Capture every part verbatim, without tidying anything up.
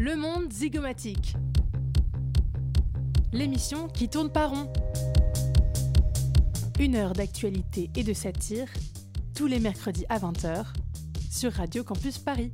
Le monde zygomatique. L'émission qui tourne pas rond. Une heure d'actualité et de satire, tous les mercredis à vingt heures, sur Radio Campus Paris.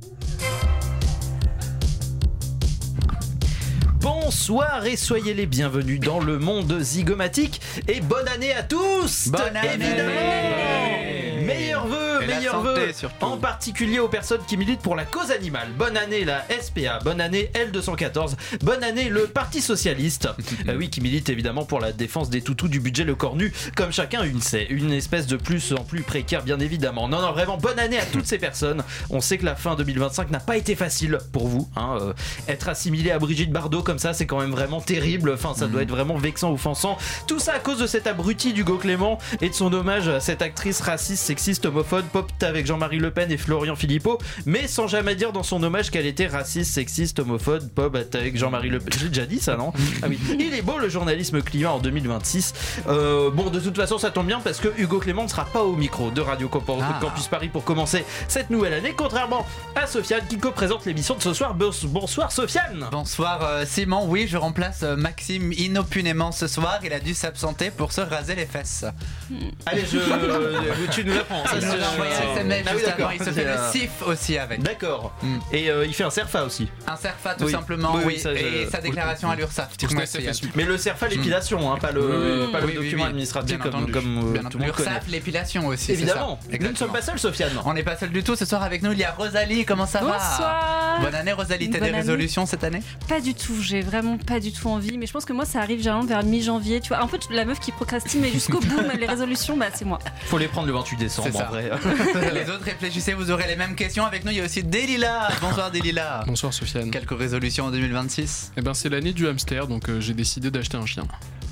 Bonsoir et soyez les bienvenus dans le monde zygomatique et bonne année à tous. Bonne année. Évidemment. Meilleurs vœux, meilleurs vœux, en particulier aux personnes qui militent pour la cause animale. Bonne année la S P A, bonne année L deux cent quatorze, bonne année le Parti Socialiste, euh, oui, qui milite évidemment pour la défense des toutous, du budget, le cornu, comme chacun une sait, une espèce de plus en plus précaire bien évidemment. Non, non, vraiment, bonne année à toutes ces personnes. On sait que la fin deux mille vingt-cinq n'a pas été facile pour vous, hein, euh, être assimilé à Brigitte Bardot comme ça, c'est quand même vraiment terrible, enfin ça doit être vraiment vexant, offensant. Tout ça à cause de cet abruti d'Hugo Clément et de son hommage à cette actrice raciste, sexiste, homophobe, popte avec Jean-Marie Le Pen et Florian Philippot, mais sans jamais dire dans son hommage qu'elle était raciste, sexiste, homophobe, popte avec Jean-Marie Le Pen. J'ai déjà dit ça, non? Ah oui. Il est beau le journalisme climat en deux mille vingt-six. Euh, bon, de toute façon, ça tombe bien parce que Hugo Clément ne sera pas au micro de Radio Campus ah. Paris pour commencer cette nouvelle année, contrairement à Sofiane qui co-présente l'émission de ce soir. Bonsoir Sofiane. Bonsoir euh, Simon. Oui, je remplace euh, Maxime inopunément ce soir. Il a dû s'absenter pour se raser les fesses. Allez, je, euh, tu nous l'apprends. Il nous a envoyé un S M S ah, oui, juste avant. Il se fait le S I F aussi avec. D'accord. Mm. Et euh, il fait un CERFA aussi. Un CERFA tout oui. simplement. Oui, oui, ça, et je... sa déclaration oui. à l'URSSAF. Mais le CERFA, l'épilation, hein, pas le, oui, pas oui, le oui, document oui, administratif comme, comme bien tout le monde connaît. l'URSSAF, l'épilation aussi. Évidemment. Nous ne sommes pas seuls, Sofiane. On n'est pas seuls du tout. Ce soir avec nous, il y a Rosalie. Comment ça va? Bonsoir. Bonne année, Rosalie. T'as des résolutions cette année? Pas du tout. J'ai vraiment pas du tout envie. Mais je pense que moi, ça arrive généralement vers mi-janvier. Tu vois, en fait, la meuf qui procrastine, mais jusqu'au bout, les résolutions, bah, c'est moi. Faut les prendre le vingt-huit décembre, en vrai. Les autres réfléchissez, vous aurez les mêmes questions. Avec nous, il y a aussi Delila. Bonsoir Delila. Bonsoir Sofiane. Quelques résolutions en deux mille vingt-six? Eh ben, c'est l'année du hamster, donc euh, j'ai décidé d'acheter un chien.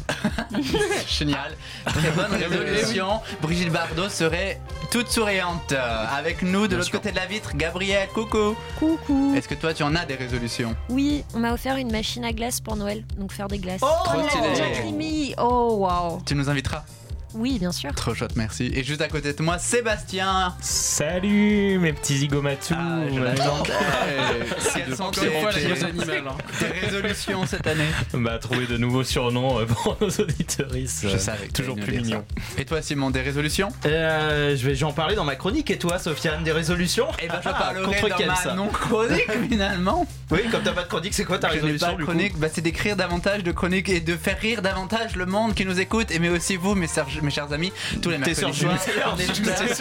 Génial, très bonne résolution. Brigitte Bardot serait toute souriante. Avec nous de Bien l'autre sûr. Côté de la vitre, Gabrielle, coucou. Coucou. Est-ce que toi tu en as des résolutions? Oui, on m'a offert une machine à glace pour Noël, donc faire des glaces. Oh, trop stylé. Oh waouh. Tu nous inviteras? Oui, bien sûr. Trop chouette, merci. Et juste à côté de moi, Sébastien. Salut mes petits zigomatous. Ah, je l'attendais. Quelles sont tes, tes résolutions cette année? Bah, trouver de nouveaux surnoms pour nos auditeuristes. Je savais. Toujours plus mignon. Et toi, Simon, des résolutions? euh, Je vais j'en parler dans ma chronique. Et toi, Sofiane, des résolutions? Eh ben, je parlerai contre dans ma ça non-chronique finalement. Oui, comme t'as pas de chronique, c'est quoi ta je résolution? Pas de chronique, bah, c'est d'écrire davantage de chroniques et de faire rire davantage le monde qui nous écoute, et mais aussi vous, mes sœurs. Mes chers amis, tous les mercredis soirs, on est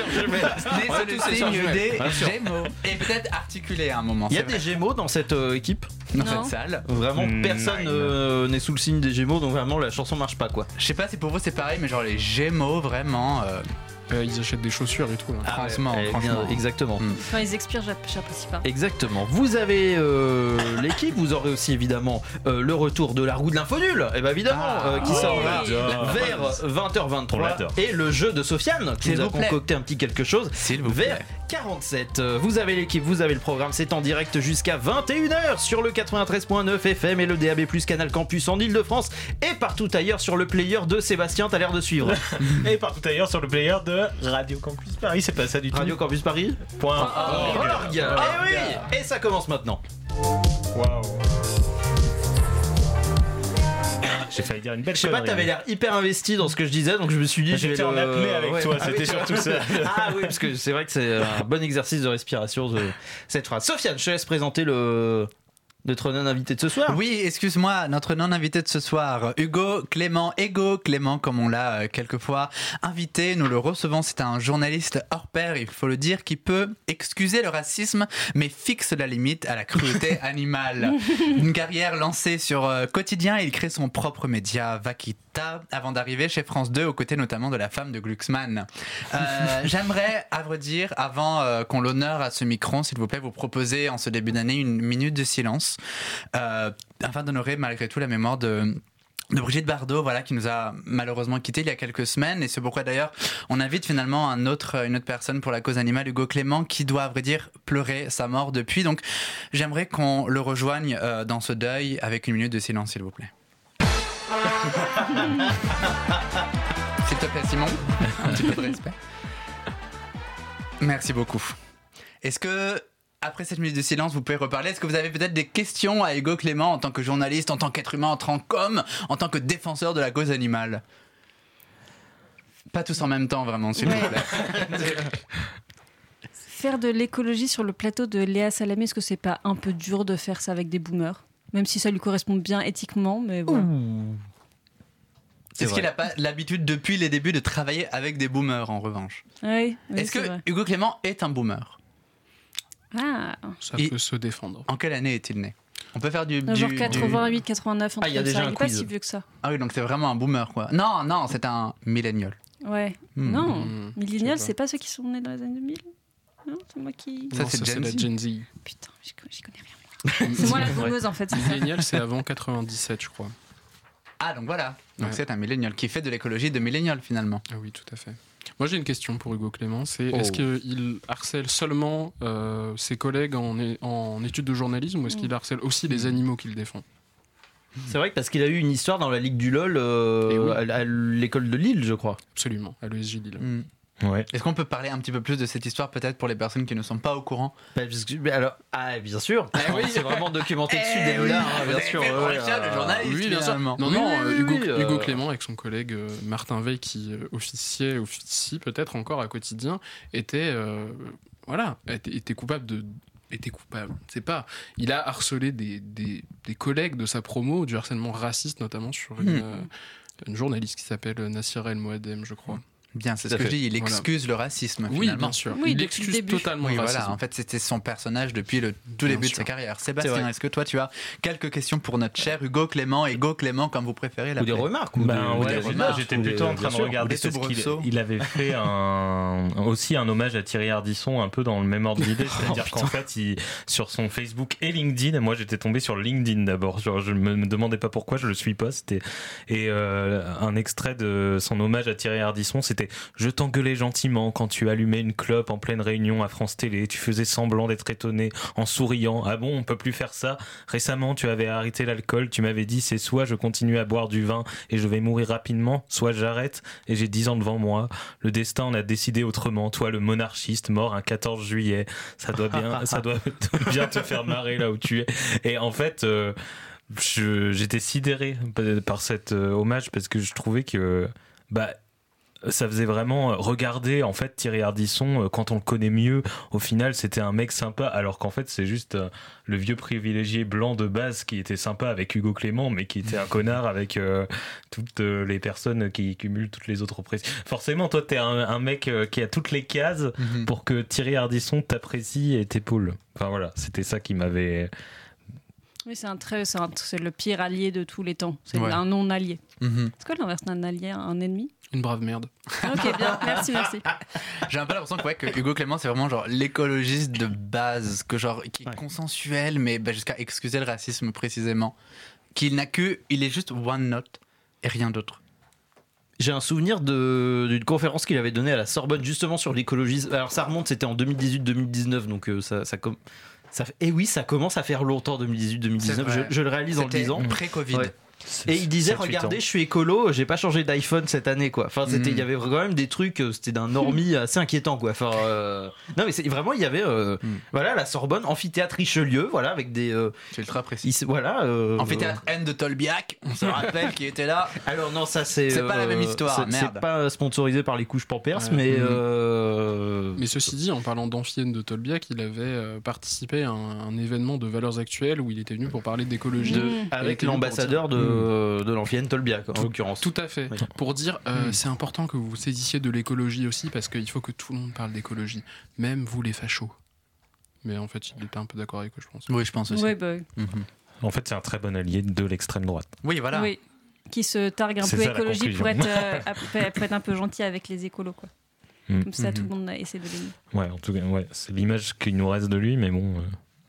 des signes des Gémeaux. Et peut-être articuler à un moment. Il y a des Gémeaux dans cette euh, équipe? Dans non. cette salle? Vraiment, mmh, personne euh, n'est sous le signe des Gémeaux, donc vraiment la chanson marche pas, quoi. Je sais pas si pour vous c'est pareil, mais genre les Gémeaux, vraiment. Euh... Euh, ils achètent des chaussures et tout. Là. Ah, franchement, ouais, franchement. Bien, exactement. Mm. Quand ils expirent, j'apprécie pas. Exactement. Vous avez euh, l'équipe, vous aurez aussi évidemment euh, le retour de la roue de l'info nulle, et bien évidemment, ah, euh, qui oh, sort oui. vers vingt heures vingt-trois, et le jeu de Sofiane, qui nous a concocté un petit quelque chose, vers quarante-sept. Vous avez l'équipe, vous avez le programme, c'est en direct jusqu'à vingt et une heures sur le quatre-vingt-treize virgule neuf F M et le D A B plus, Canal Campus en Ile-de-France, et partout ailleurs sur le player de Sébastien, t'as l'air de suivre. Et partout ailleurs sur le player de Radio Campus Paris, c'est pas ça du tout. Radio Campus Paris Point org. Oh, et oui, et ça commence maintenant. Waouh. J'ai failli dire une belle chose. Je sais pas, t'avais l'air hyper investi dans ce que je disais, donc je me suis dit. J'étais en apnée avec ouais. toi, c'était ah, oui, surtout ça. Ah oui, parce que c'est vrai que c'est un bon exercice de respiration de cette phrase. Sofiane, je te laisse présenter le. Notre non-invité de ce soir. Oui, excuse-moi, notre non-invité de ce soir, Hugo Clément, Ego Clément, comme on l'a euh, quelquefois invité. Nous le recevons, c'est un journaliste hors pair, il faut le dire, qui peut excuser le racisme, mais fixe la limite à la cruauté animale. Une carrière lancée sur euh, Quotidien, il crée son propre média, Vaquita, avant d'arriver chez France deux, aux côtés notamment de la femme de Glucksmann. Euh, j'aimerais, à vrai dire, avant euh, qu'on l'honneur à ce micro, s'il vous plaît, vous proposer en ce début d'année une minute de silence. Euh, afin d'honorer malgré tout la mémoire de, de Brigitte Bardot, voilà, qui nous a malheureusement quittés il y a quelques semaines, et c'est pourquoi d'ailleurs on invite finalement un autre, une autre personne pour la cause animale, Hugo Clément, qui doit à vrai dire pleurer sa mort depuis. Donc j'aimerais qu'on le rejoigne euh, dans ce deuil avec une minute de silence, s'il vous plaît. S'il te plaît, Simon, un petit peu de respect. Merci beaucoup. Est-ce que après cette minute de silence, vous pouvez reparler. Est-ce que vous avez peut-être des questions à Hugo Clément en tant que journaliste, en tant qu'être humain, en tant qu'homme, en tant que défenseur de la cause animale? Pas tous en même temps, vraiment, s'il Ouais. vous plaît. Faire de l'écologie sur le plateau de Léa Salamé, est-ce que c'est pas un peu dur de faire ça avec des boomers? Même si ça lui correspond bien éthiquement, mais voilà. Est-ce qu'il n'a pas l'habitude depuis les débuts de travailler avec des boomers, en revanche? Oui, oui, Est-ce c'est que vrai. Hugo Clément est un boomer? Ah, Ça Et- peut se défendre. En quelle année est-il né? On peut faire du... genre du- du- quatre-vingt-huit, quatre-vingt-neuf, un Ah, truc il y a comme déjà ça. un Il est pas quiz. si vieux que ça. Ah oui, donc c'est vraiment un boomer, quoi. Non, non, c'est un millénial. Ouais. Hmm. Non, Hmm, millénial, je sais c'est pas ceux qui sont nés dans les années deux mille? Non, c'est moi qui... Ça, Non, c'est Gen la Z. Gen Z. Putain, j'y co- j'y connais rien. moi. C'est moi la boomeuse en fait. c'est ça. Millennial, c'est avant quatre-vingt-dix-sept, je crois. Ah, donc voilà. Donc Ouais. c'est un millénial qui fait de l'écologie de millénial, finalement. Ah oui, tout à fait. Moi, j'ai une question pour Hugo Clément. C'est Oh. est-ce qu'il harcèle seulement euh, ses collègues en, é- en études de journalisme ou est-ce qu'il harcèle aussi les animaux qu'il défend? C'est vrai que parce qu'il a eu une histoire dans la Ligue du LOL euh, Et oui. à, à l'école de Lille, je crois. Absolument, à l'E S J Lille. Hmm. Ouais. Est-ce qu'on peut parler un petit peu plus de cette histoire, peut-être, pour les personnes qui ne sont pas au courant? Bah, parce que- mais alors, ah, bien sûr. Eh oui. C'est vraiment documenté dessus Eh dès oui, là, hein, vous bien avez sûr. fait pour ouais, Richard, le euh, journaliste. Oui, bien sûr. finalement. Non, Oui, non, oui, euh, oui, Hugo, oui, euh. Hugo Clément, avec son collègue euh, Martin Veil, qui euh, officiait, officie peut-être encore à quotidien, était, euh, voilà, était, était coupable de. était coupable, c'est pas. Il a harcelé des, des, des collègues de sa promo, du harcèlement raciste, notamment sur une, Hmm. euh, une journaliste qui s'appelle Nassira El Moadem, je crois. Bien, c'est Tout ce à que fait. je dis. Il Voilà. excuse le racisme, Oui, finalement. bien sûr. Oui, il depuis le excuse début. totalement Oui, le voilà. racisme. En fait, c'était son personnage depuis le tout Bien début de sûr. sa carrière. C'est Sébastien, vrai. est-ce que toi, tu as quelques questions pour notre cher Hugo Clément, Hugo Clément, comme vous préférez Ou des l'appeler? remarques. Ou Ben des, ou ouais, des j'étais- remarques, j'étais ou des- plutôt en train bien de sûr. regarder des parce qu'il soubresauts. il avait fait un, aussi un hommage à Thierry Ardisson un peu dans le même ordre d'idée, c'est-à-dire qu'en fait, il, sur son Facebook et LinkedIn, moi j'étais tombé sur LinkedIn d'abord, genre, je me, me demandais pas pourquoi, je le suis pas, c'était et euh, un extrait de son hommage à Thierry Ardisson, c'était « Je t'engueulais gentiment quand tu allumais une clope en pleine réunion à France Télé, tu faisais semblant d'être étonné en souriant, ah bon, on peut plus faire ça, récemment tu avais arrêté l'alcool, tu m'avais dit c'est soit je continue à boire du vin et je vais mourir rapidement, soit j'arrête et j'ai dix ans devant moi, le destin en a décidé autrement, toi le monarchiste mort un quatorze juillet, ça doit bien, ça doit bien te faire marrer là où tu es. » Et en fait, euh, je, j'étais sidéré par cet euh, hommage parce que je trouvais que bah ça faisait vraiment regarder en fait Thierry Ardisson euh, quand on le connaît mieux, au final c'était un mec sympa alors qu'en fait c'est juste euh, le vieux privilégié blanc de base qui était sympa avec Hugo Clément mais qui était un connard avec euh, toutes euh, les personnes qui cumulent toutes les autres oppressions. Forcément toi t'es un, un mec euh, qui a toutes les cases Mhm. pour que Thierry Ardisson t'apprécie et t'épaule. Enfin voilà, c'était ça qui m'avait... Oui, c'est un très, c'est, un- c'est le pire allié de tous les temps. C'est Ouais. un non-allié. Mhm. C'est quoi l'inverse d'un allié, un ennemi? Une brave merde. Ok, bien, merci, merci. J'ai un peu l'impression que, ouais, que Hugo Clément, c'est vraiment genre l'écologiste de base, que genre, qui est Ouais. consensuel, mais bah, jusqu'à excuser le racisme précisément. Qu'il n'a que, il est juste one note et rien d'autre. J'ai un souvenir de, d'une conférence qu'il avait donnée à la Sorbonne justement sur l'écologie. Alors ça remonte, c'était en deux mille dix-huit deux mille dix-neuf, donc euh, ça, ça, com- ça fait- et oui, ça commence à faire longtemps deux mille dix-huit deux mille dix-neuf. C'est Je, vrai. je le réalise en le C'était disant. pré-Covid. Ouais. Et il disait, regardez, je suis écolo, j'ai pas changé d'iPhone cette année, quoi. Enfin, c'était, il Mm. y avait quand même des trucs, euh, c'était d'un normie assez inquiétant, quoi. Enfin, euh, non, mais c'est vraiment, il y avait, euh, Mm. voilà, la Sorbonne, amphithéâtre Richelieu, voilà, avec des, euh, C'est ultra précis. il se- voilà. euh, Amphithéâtre N de Tolbiac, on se rappelle qui était là. Alors non, ça c'est. C'est pas la même euh, histoire, c'est- merde. C'est pas sponsorisé par les couches Pampers, Ouais. mais. Mm. euh, Mais ceci dit, en parlant d'Amphienne de Tolbiac, il avait euh, participé à un, un événement de valeurs actuelles où il était venu pour parler d'écologie. de- Mm. Il avec était venu pour l'ambassadeur dire- de, de l'ancienne Tolbiac, en Tout- l'occurrence. Tout à fait. Oui. Pour dire, euh, Mm. c'est important que vous vous saisissiez de l'écologie aussi parce qu'il faut que tout le monde parle d'écologie, même vous les fachos. Mais en fait, il était un peu d'accord avec eux, je pense. Oui, je pense aussi. Ouais, bah, Mhm. En fait, c'est un très bon allié de l'extrême droite. Oui, voilà. oui. Qui se targue un C'est peu ça, la écologie pour conclusion. être, euh, après- pour être un peu gentil avec les écolos, quoi. Mm. Comme ça, Mhm. tout le monde a essayé de l'aimer. Ouais, en tout cas, ouais, c'est l'image qu'il nous reste de lui, mais bon. euh,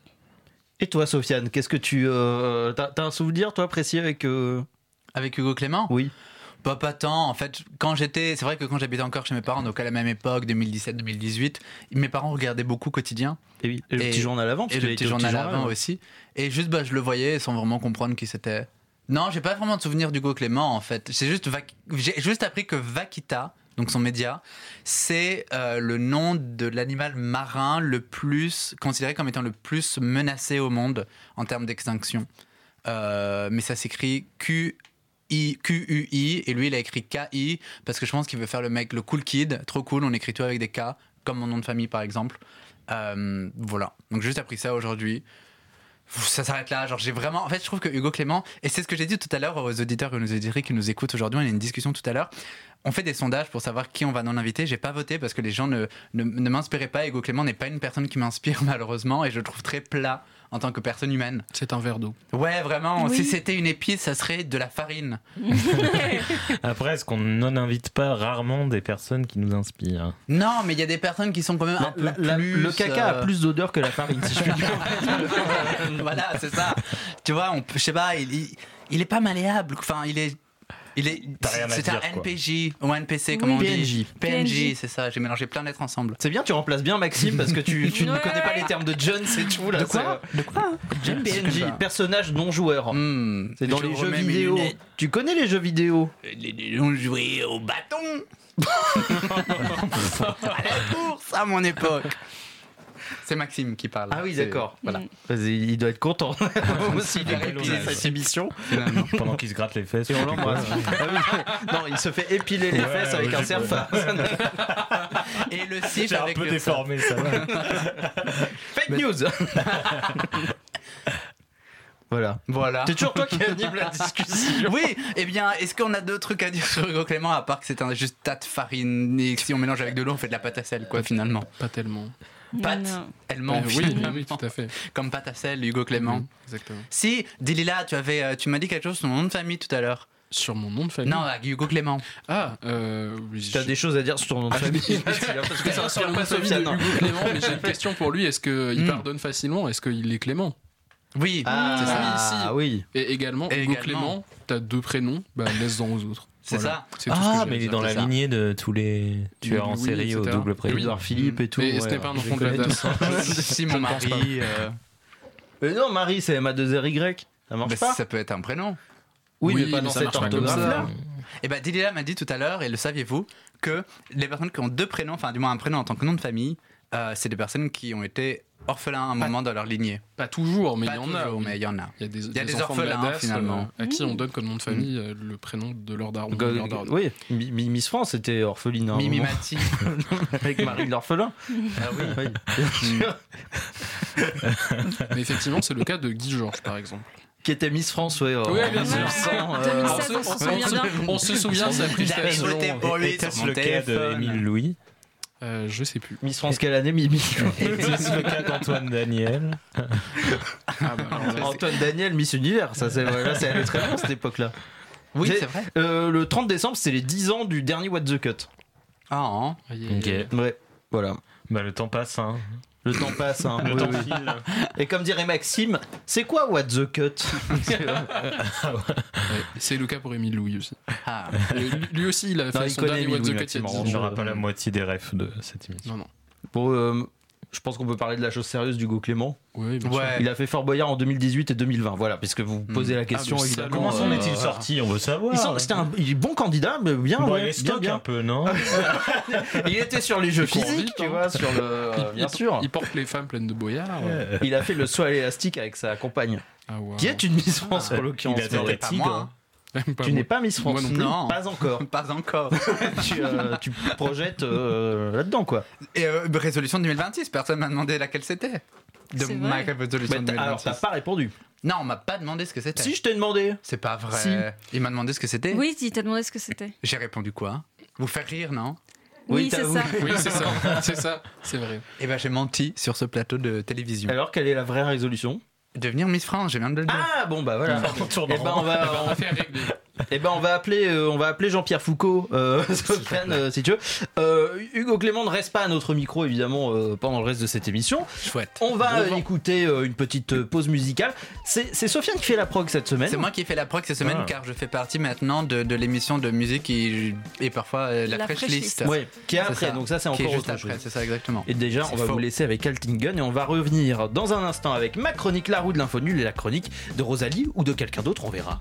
Et toi, Sofiane, qu'est-ce que tu. Euh, t'as, t'as un souvenir, toi, précis avec. euh, Avec Hugo Clément Oui. Pas, pas tant. En fait, quand j'étais. C'est vrai que quand j'habitais encore chez mes parents, donc à la même époque, deux mille dix-sept deux mille dix-huit, mes parents regardaient beaucoup Quotidien. Et, oui, et le Et- petit journal avant, parce Et qu'il le était petit au journal avant ouais. aussi. Et juste, bah, je le voyais sans vraiment comprendre qui c'était. Non, j'ai pas vraiment de souvenir d'Hugo Clément, en fait. C'est juste, Vac- j'ai juste appris que Vaquita donc son média, c'est euh, le nom de l'animal marin le plus considéré comme étant le plus menacé au monde en termes d'extinction. Euh, mais ça s'écrit Q I, Q U I et lui il a écrit K I parce que je pense qu'il veut faire le mec le cool kid, trop cool, on écrit tout avec des K, comme mon nom de famille par exemple. Euh, voilà, donc j'ai juste appris ça aujourd'hui. Ça s'arrête là, genre j'ai vraiment... En fait, je trouve que Hugo Clément, et c'est ce que j'ai dit tout à l'heure aux auditeurs et aux auditrices qui nous écoutent aujourd'hui, on a eu une discussion tout à l'heure, on fait des sondages pour savoir qui on va non inviter, j'ai pas voté parce que les gens ne, ne, ne m'inspiraient pas, Hugo Clément n'est pas une personne qui m'inspire malheureusement, et je le trouve très plat en tant que personne humaine. C'est un verre d'eau. Ouais, vraiment, Oui. si c'était une épice, ça serait de la farine. Après, est-ce qu'on non-invite pas rarement des personnes qui nous inspirent? Non, mais il y a des personnes qui sont quand même un La- peu la- plus... le caca euh, a plus d'odeur que la farine, si je puis dire. Voilà, c'est ça. Tu vois, on peut, je sais pas, il, il, il est pas malléable. Enfin, il est, il est. T'as rien à C'est un dire, quoi. N P J ou un N P C, comme Oui. on P N dit. J. P N J, P N J. c'est ça. J'ai mélangé plein d'êtres ensemble. C'est bien, tu remplaces bien Maxime parce que tu, tu ne Ouais. connais pas les termes de John, c'est tout là. De quoi De quoi c'est- P N J, personnage non joueur. Hmm, C'est dans je les jeux remets mes vidéo. lunettes. Tu connais les jeux vidéo? Les les- on jouait au bâton. À la course à mon époque. C'est Maxime qui parle. Ah oui, C'est- d'accord. Voilà. Vas-y, il doit être content aussi de Très épiler l'hommage. cette émission. Finalement. Pendant qu'il se gratte les fesses. Et on je sais plus quoi. l'embrasse. Ah oui. Non, il se fait épiler les Ouais, fesses avec ouais, un je- serre-face. Et le siffle J'ai un avec peu le déformé, ça va. Fake news. Voilà. Voilà. C'est toujours toi qui anime la discussion. Oui, eh bien, est-ce qu'on a d'autres trucs à dire sur Hugo Clément à part que c'est un juste tas de farine et que si on mélange avec de l'eau, on fait de la pâte à sel, quoi, finalement. Pas tellement. Pâte, Non. elle Euh, ment, oui, finalement. oui, tout à fait. Comme pâte à sel, Hugo Clément. Mhm, exactement. Si, Dilila, tu avais, euh, tu m'as dit quelque chose sur mon nom de famille tout à l'heure. Sur mon nom de famille. Non, avec Hugo Clément. Ah, euh, oui, T'as je- des choses à dire sur ton nom de famille. Parce que ça sur inspire le nom pas de famille de Sofiane. Hugo Clément, mais j'ai une question pour lui. Est-ce qu'il Hmm. pardonne facilement? Est-ce qu'il est Clément? Oui, Ah, c'est ça. ah oui. Et également, Et Hugo également. Clément, t'as deux prénoms, bah laisse-en aux autres. C'est Voilà. ça. C'est tout ce que Ah, j'ai à mais il est dire. dans c'est la ça. lignée de tous les tueurs en Louis, série au et cetera. double prénom. Édouard Philippe et tout. Mais ce ouais, n'est pas un je enfant de les la connais dame. Si mon Je ne pense pas. mari. euh, Mais non, Marie, c'est M A deux R Y. Ça marche bah, pas? ça peut être un prénom. Oui, Oui, mais pas mais dans ça cette marche pas comme orthographe-là. ça. Et bah, Dilila m'a dit tout à l'heure, et le saviez-vous, que les personnes qui ont deux prénoms, enfin, du moins un prénom en tant que nom de famille, euh, c'est des personnes qui ont été orphelins à un moment dans leur lignée. Pas toujours, mais il Pas y en a. toujours, oui. mais il y en a. Il y a des, y a des enfants de la orphelins, D A S, finalement. euh, à qui on donne comme nom de famille euh, le prénom de leur daron. Go- de leur daronne. Oui, Mi- Mi- Miss France était orpheline. à un Mimi moment. Mati. Avec Marie l'orphelin. Ah oui. Oui. Mais effectivement, c'est le cas de Guy Georges, par exemple. Qui était Miss France, ouais. Oui, bien sûr. mille neuf cents, euh, deux mille On sept, se- on s'en on souvient se- bien. On se souvient, ça a pris J'avais station. voté pour lui sur Était-ce mon le cas de téléphone. Émile Louis? Euh, je sais plus. Miss France, quelle année, Mimi? Était-ce le cas d'Antoine Daniel? Ah bah, alors là, Antoine Daniel, Miss Univers. Ça, c'est là, c'est allé très loin cette époque-là. Oui, J'ai- c'est vrai. Euh, le trente décembre, c'est les dix ans du dernier What the Cut. Ah, hein. aïe, aïe, aïe. Ok. Ouais, voilà. Bah, le temps passe, hein. Le temps passe. Hein. Le Oui, temps oui. file. Et comme dirait Maxime, c'est quoi What the Cut? Ouais, c'est le cas pour Émile Louis aussi. Ah. Et lui- Lui aussi, il a fait il son connaît dernier Émile What the Louis, Cut il y a Maxime, dix en ans. On n'aura pas la moitié des refs de cette émission. Non, non. Bon, euh, je pense qu'on peut parler de la chose sérieuse d'Hugo Clément. Oui, bien Ouais. sûr. Il a fait Fort Boyard en deux mille dix-huit et deux mille vingt. Voilà, puisque vous posez la question, Ah, mais évidemment. Comment s'en euh, est-il sorti? On veut savoir. il semble- C'était un il est bon candidat, mais bien, Bon, ouais, il est bien, stock bien. un peu, non? Il était sur les jeux Il court physiques, vite, tu hein. vois, sur le. euh, Il- bien il- sûr. Il porte les femmes pleines de boyards. ouais. Il a fait le saut à l'élastique avec sa compagne, Ah, wow. qui est une Miss France en l'occurrence. Il a fait mais la Pas tigre. moi, hein. Pas Tu moi. n'es pas Miss France. Moi non plus. Non. Pas encore. Pas encore. tu, euh, tu projettes euh, là-dedans, quoi. Et euh, résolution deux mille vingt-six, personne m'a demandé laquelle c'était. De C'est ma vrai. résolution Mais t'as- alors, t'as deux mille vingt-six. pas répondu. Non, on m'a pas demandé ce que c'était. Si, je t'ai demandé. C'est pas vrai. Si. Il m'a demandé ce que c'était. Oui, il t'a demandé ce que c'était. J'ai répondu quoi? Vous faire rire, non? Oui, Oui, t'as- c'est oui. ça. Oui, c'est ça. C'est ça. C'est vrai. Eh ben, j'ai menti sur ce plateau de télévision. Alors, quelle est la vraie résolution? Devenir Miss France, je viens de le dire. Ah, bon, bah voilà. On tourne Eh en ben, rond. on va, On va faire régler. Eh ben on va appeler, euh, on va appeler Jean-Pierre Foucault, euh, Sofiane, euh, si tu veux. Euh, Hugo Clément ne reste pas à notre micro évidemment euh, pendant le reste de cette émission. Chouette. On va Bon euh, vent. écouter euh, une petite euh, pause musicale. C'est c'est Sofiane qui fait la prog cette semaine. C'est moi qui ai fait la prog cette semaine Ah. car je fais partie maintenant de, de l'émission de musique et, et parfois euh, la, La Fresh Fresh List. List. Ouais, qui est C'est après. ça. Donc ça c'est Qui est encore juste autre après, chose. c'est ça exactement. Et déjà, C'est on va faux. vous laisser avec Altingen et on va revenir dans un instant avec ma chronique La roue de l'info nulle et la chronique de Rosalie ou de quelqu'un d'autre, on verra.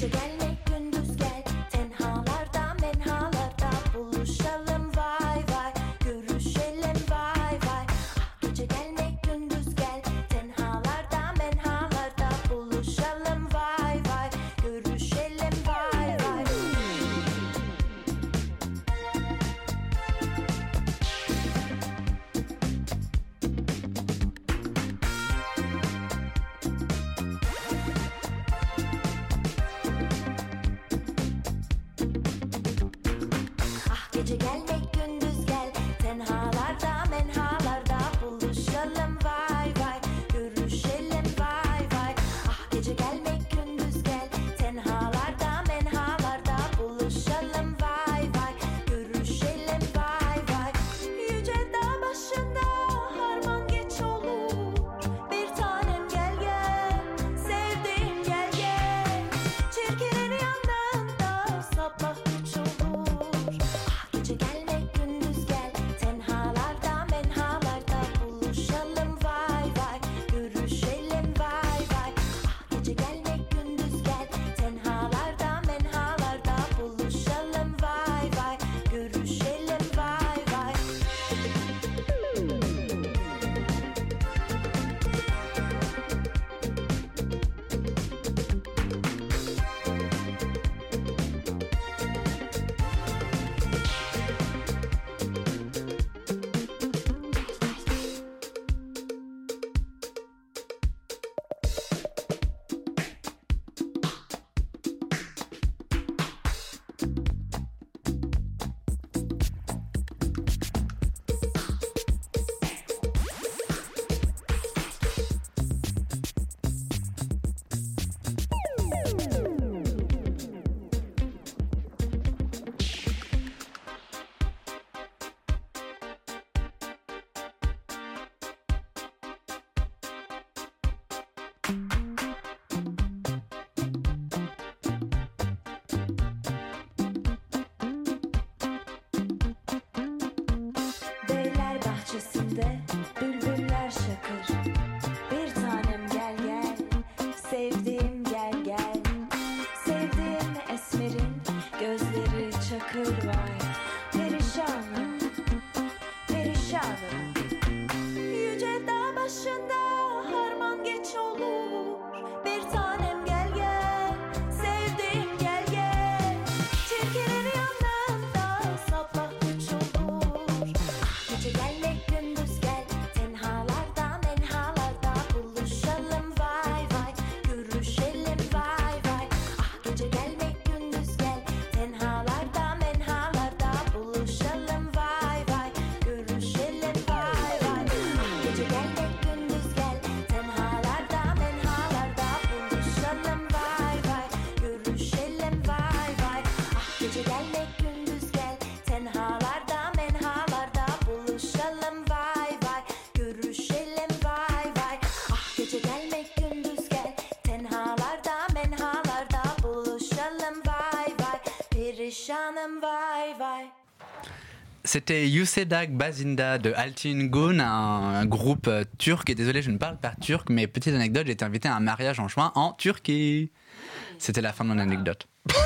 C'était Yusedag Bazinda de Altin Gun, un, un groupe euh, turc. Et désolé, je ne parle pas turc, mais petite anecdote, j'ai été invité à un mariage en juin en Turquie. C'était la fin de mon anecdote.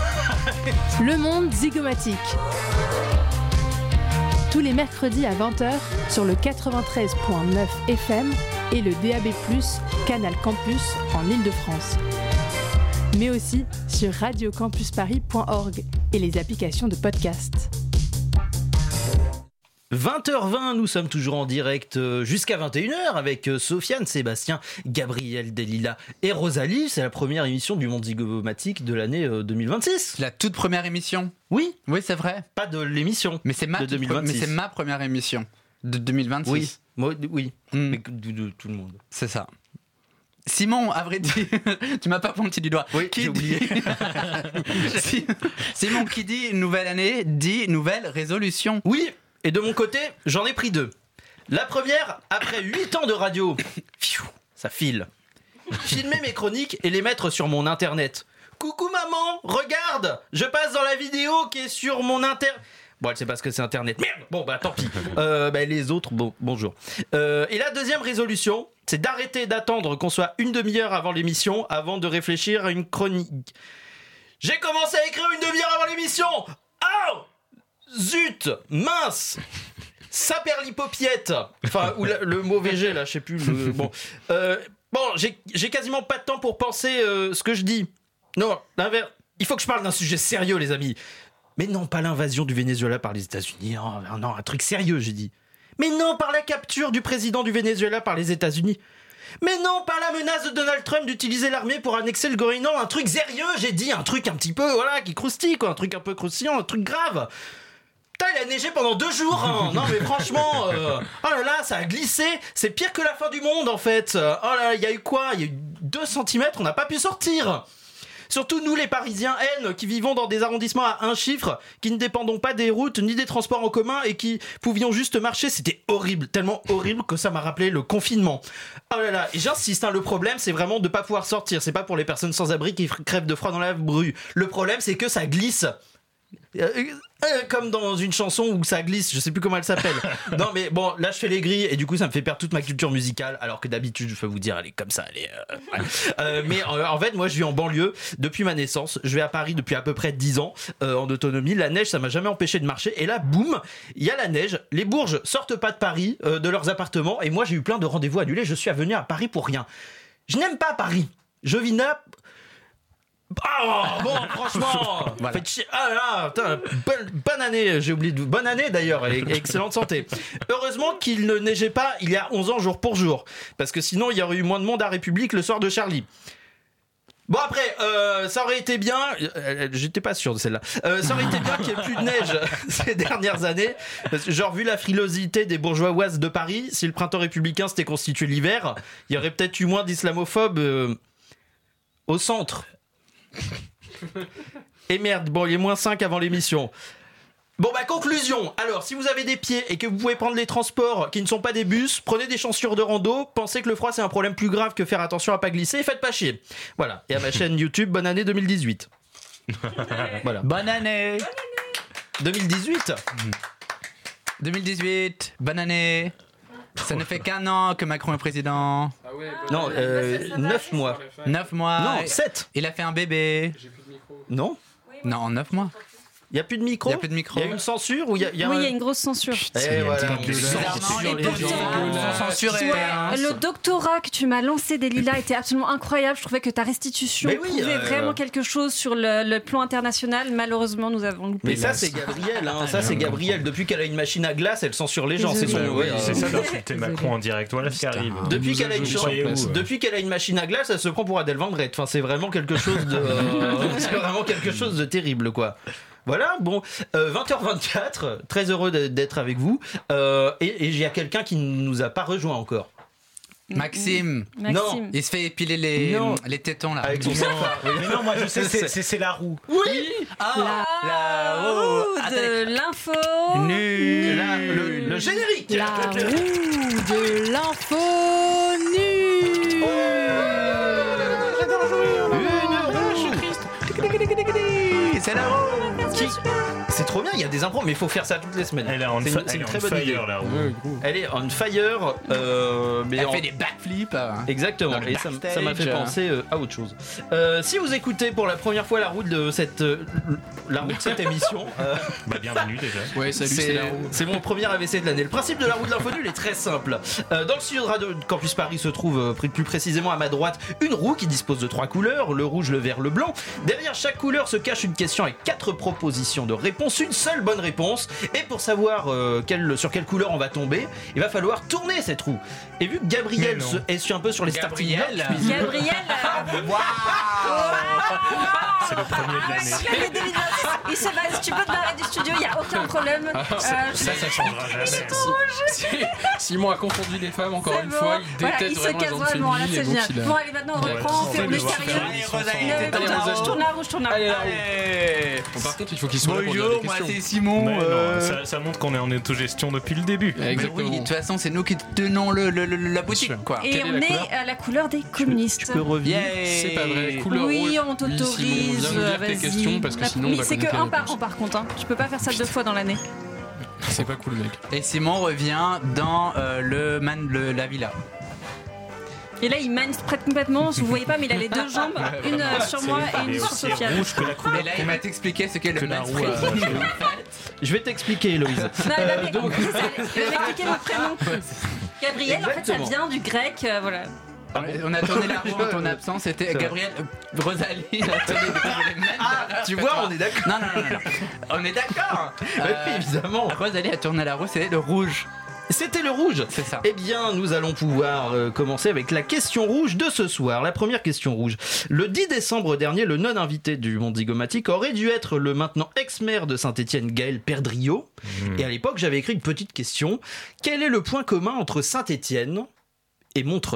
Le monde zygomatique. Tous les mercredis à vingt heures sur le quatre-vingt-treize virgule neuf F M et le D A B plus, Canal Campus en Île-de-France. Mais aussi sur radio campus paris point org et les applications de podcast. vingt heures vingt, nous sommes toujours en direct jusqu'à vingt et une heures avec Sofiane, Sébastien, Gabriel, Delila et Rosalie. C'est la première émission du monde zygomatique de l'année deux mille vingt-six. La toute première émission. Oui. Oui, c'est vrai. Pas de l'émission. Mais c'est ma, de deux mille vingt-six. Mais c'est ma première émission de deux mille vingt-six. Oui, moi, oui. Mm. Mais de, de tout le monde. C'est ça. Simon, à vrai dire, tu m'as pas pointé du doigt. Oui, qui j'ai oublié. Simon, qui dit nouvelle année, dit nouvelle résolution. Oui. Et de mon côté, j'en ai pris deux. La première, après huit ans de radio, ça file. Filmer mes chroniques et les mettre sur mon internet. Coucou maman, regarde, je passe dans la vidéo qui est sur mon inter... Bon, elle sait pas ce que c'est internet. Merde. Bon, bah tant pis. Euh, bah, les autres, bon, bonjour. Euh, et la deuxième résolution, c'est d'arrêter d'attendre qu'on soit une demi-heure avant l'émission avant de réfléchir à une chronique. J'ai commencé à écrire une demi-heure avant l'émission. Oh zut, mince. Saperlipaupiette. Enfin, ou la, le mot V G là, je sais plus. Le, bon, euh, bon, j'ai, j'ai quasiment pas de temps pour penser euh, ce que je dis. Non, l'inverse. Il faut que je parle d'un sujet sérieux, les amis. Mais non, pas l'invasion du Venezuela par les États-Unis. Non, non, un truc sérieux, j'ai dit. Mais non, par la capture du président du Venezuela par les États-Unis. Mais non, pas la menace de Donald Trump d'utiliser l'armée pour annexer le Gorée. Non, un truc sérieux, j'ai dit. Un truc un petit peu, voilà, qui croustille, quoi. Un truc un peu croustillant, un truc grave. Putain, il a neigé pendant deux jours, hein. Non mais franchement, euh, oh là là, ça a glissé. C'est pire que la fin du monde, en fait. Oh là là, il y a eu quoi? Il y a eu deux centimètres, on n'a pas pu sortir. Surtout nous les Parisiens N qui vivons dans des arrondissements à un chiffre, qui ne dépendons pas des routes ni des transports en commun et qui pouvions juste marcher, c'était horrible, tellement horrible que ça m'a rappelé le confinement. Oh là là, et j'insiste, hein, le problème c'est vraiment de ne pas pouvoir sortir, c'est pas pour les personnes sans abri qui crèvent de froid dans la rue. Le problème c'est que ça glisse. Euh, euh, comme dans une chanson où ça glisse, je sais plus comment elle s'appelle. Non mais bon, là je fais les grilles et du coup ça me fait perdre toute ma culture musicale, alors que d'habitude je peux vous dire elle est comme ça, elle est. Euh, ouais. euh, mais euh, en fait moi je vis en banlieue depuis ma naissance. Je vais à Paris depuis à peu près dix ans euh, en autonomie. La neige ça m'a jamais empêché de marcher et là boum, il y a la neige. Les bourges sortent pas de Paris, euh, de leurs appartements et moi j'ai eu plein de rendez-vous annulés. Je suis venu à Paris pour rien. Je n'aime pas Paris. Je vis là. Oh, bon, franchement, voilà. Faites chier. Ah là, putain, bonne, bonne année, j'ai oublié de vous. Bonne année d'ailleurs, et excellente santé. Heureusement qu'il ne neigeait pas il y a onze ans jour pour jour, parce que sinon il y aurait eu moins de monde à République le soir de Charlie. Bon après, euh, ça aurait été bien, euh, j'étais pas sûr de celle-là, euh, ça aurait été bien qu'il n'y ait plus de neige ces dernières années, parce que genre vu la frilosité des bourgeoises de Paris, si le printemps républicain s'était constitué l'hiver, il y aurait peut-être eu moins d'islamophobes euh, au centre. Et merde, bon, il est moins cinq avant l'émission. Bon bah conclusion, alors si vous avez des pieds et que vous pouvez prendre les transports qui ne sont pas des bus, prenez des chaussures de rando, pensez que le froid c'est un problème plus grave que faire attention à pas glisser et faites pas chier. Voilà, et à ma chaîne YouTube, bonne année deux mille dix-huit. Voilà. Bonne année deux mille dix-huit deux mille dix-huit, bonne année. Ça ne fait qu'un an que Macron est président. Ah ouais, non, euh, neuf mois. neuf mois. Non, sept. Il a fait un bébé. J'ai plus de micro. Non. Non, en neuf mois. Il n'y a plus de micro. Il y a plus de micro. Il y a une censure ou il y a, il y a Oui, il un... y a une grosse censure. Et voilà. Le doctorat que tu m'as lancé des Lilas était absolument incroyable. Je trouvais que ta restitution oui, prouvait euh... vraiment quelque chose sur le, le plan international. Malheureusement, nous avons loupé. Mais ça, c'est Gabriel. Hein. Ça, c'est Gabriel. Depuis qu'elle a une machine à glace, elle censure les gens. C'est, son... ouais, euh... c'est ça d'insulter Macron en direct. Voilà ce qui arrive. Depuis qu'elle a une ch... Depuis qu'elle a une machine à glace, elle se prend pour Adèle Vendrette. Enfin, c'est vraiment quelque chose de. C'est vraiment quelque chose de terrible, quoi. Voilà, bon, euh, vingt heures vingt-quatre, très heureux d'être avec vous. Euh, et il y a quelqu'un qui ne nous a pas rejoint encore. Maxime. Maxime. Non. Il se fait épiler les, les tétons là. Avec son sapin. Mais non, moi je sais, c'est, c'est, c'est la roue. Oui. Ah, la, la roue de l'info nul. La, le, le générique. La roue de l'info nulle. Oh, j'adore jouer. Une roue. Je suis triste. C'est la roue. Qui... C'est trop bien, il y a des impros, mais il faut faire ça toutes les semaines. Elle est en, c'est fa- une, c'est elle une est très on bonne fire, idée. la roue. Ouais, gros. Elle est on fire. Euh, mais Elle en... fait des backflips. Hein. Exactement, Dans le et ça, backstage. ça m'a fait penser euh, à autre chose. Euh, si vous écoutez pour la première fois la route de cette, euh, la route de cette émission, euh, Bah, bienvenue déjà. Ouais, salut, c'est, c'est, la roue. c'est mon premier A V C de l'année. Le principe de la roue de l'info nulle est très simple. Euh, dans le studio de Radio Campus Paris se trouve euh, plus précisément à ma droite une roue qui dispose de trois couleurs, le rouge, le vert, le blanc. Derrière chaque couleur se cache une question avec quatre propositions de réponse, une seule bonne réponse. Et pour savoir euh, quelle, sur quelle couleur on va tomber, il va falloir tourner cette roue. Et vu que Gabriel se, est un peu sur les starting blocks, Gabriel. Gabriel. Waouh. C'est le premier de l'année. L'année deux mille vingt-six, il se va, tu peux te barrer du studio, il n'y a aucun problème. Ah, Euh, ça, je- ça, ça changera jamais. Si- Simon a confondu les femmes encore C'est une bon. fois. Il Voilà, déteste il se vraiment la casse grande vraiment, là féminine. c'est et donc génial. il a- Bon allez maintenant on Ouais, reprend, on ouais, fait on ouais, est ouais, sérieux. Allez, Ne- Rosalie, tourne la rouge, tourne la rouge, tourne la rouge. Allez, la roue. Allez. Bon, par contre, il faut qu'il soit là pour dire Bonjour, des moi questions. c'est Simon. Mais non, euh, ça, ça montre qu'on est en autogestion depuis le début. Mais Exactement. oui, de toute façon, c'est nous qui tenons le, le- le- la boutique, sûr. quoi. Et Quelle est on la est couleur à la couleur des communistes. tu peux revenir. Yeah. C'est pas vrai. Couleur Oui, rouge. on t'autorise. Simon, viens nous dire tes vas-y. questions parce que La- sinon on oui, va c'est que connaître les un par réponses. an par contre. Hein. Tu peux pas faire ça deux fois dans l'année. C'est pas cool, mec. Et Simon revient dans euh, le man, le, la villa. Et là, il manipule complètement. Vous voyez pas, mais il a les deux jambes, une euh, sur moi et une sur Sofiane. Rouge que la couleur. Et là, il m'a expliqué ce qu'est le la roue, manspreading. Je vais t'expliquer, Héloïse. Non, il va m'expliquer mon prénom. Gabriel, en fait, ça Exactement. vient du grec, euh, voilà. On a tourné la roue en ton absence. C'était Gabriel, euh, Rosalie a tourné les mêmes. Ah, tu vois, on est d'accord. Non, non, non, non. On est d'accord. Oui, évidemment. Rosalie a tourné la roue, c'est le rouge. C'était le rouge. C'est ça. Eh bien, nous allons pouvoir euh, commencer avec la question rouge de ce soir. La première question rouge. Le dix décembre dernier, le non-invité du Monde Zygomatique aurait dû être le maintenant ex-maire de Saint-Étienne, Gaël Perdriau. Mmh. Et à l'époque, j'avais écrit une petite question. Quel est le point commun entre Saint-Étienne et Montreuil ?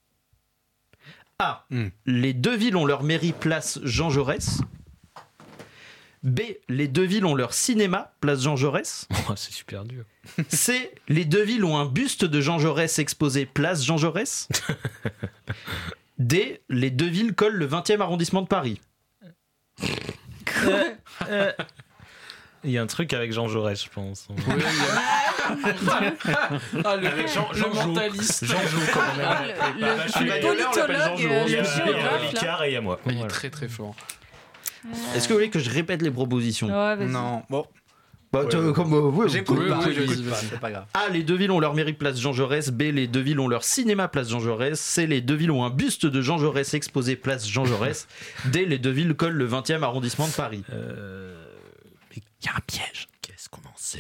A. Mmh. Les deux villes ont leur mairie place Jean Jaurès. B. Les deux villes ont leur cinéma place Jean Jaurès. Oh, c'est super dur. C. Les deux villes ont un buste de Jean Jaurès exposé place Jean Jaurès. D. Les deux villes collent le vingtième arrondissement de Paris. Euh, euh, Il y a un truc avec Jean Jaurès, je pense. Oui, il y a- ah, le, Jean- le Jean Jou. mentaliste. Jean Jou, quand même. Ah, le- le- Bah, je suis le bagnoleur, on l'appelle Jean politologue, Jou. euh, Il y a- le il y a géographe, là. Licard et il y a moi. Il est Voilà. très très fort. Est-ce que vous voulez que je répète les propositions? Ouais, vas-y. Non, bon. Bah, Ouais, t'as- ouais. comme, euh, ouais, J'écoute oui, pas, oui, j'écoute vas-y, pas, vas-y. c'est pas grave. A. Les deux villes ont leur mairie place Jean Jaurès. B. Les deux villes ont leur cinéma place Jean Jaurès. C. Les deux villes ont un buste de Jean Jaurès exposé place Jean Jaurès. D. Les deux villes collent le vingtième arrondissement de Paris. Euh, Mais il y a un piège. Qu'est-ce qu'on en sait?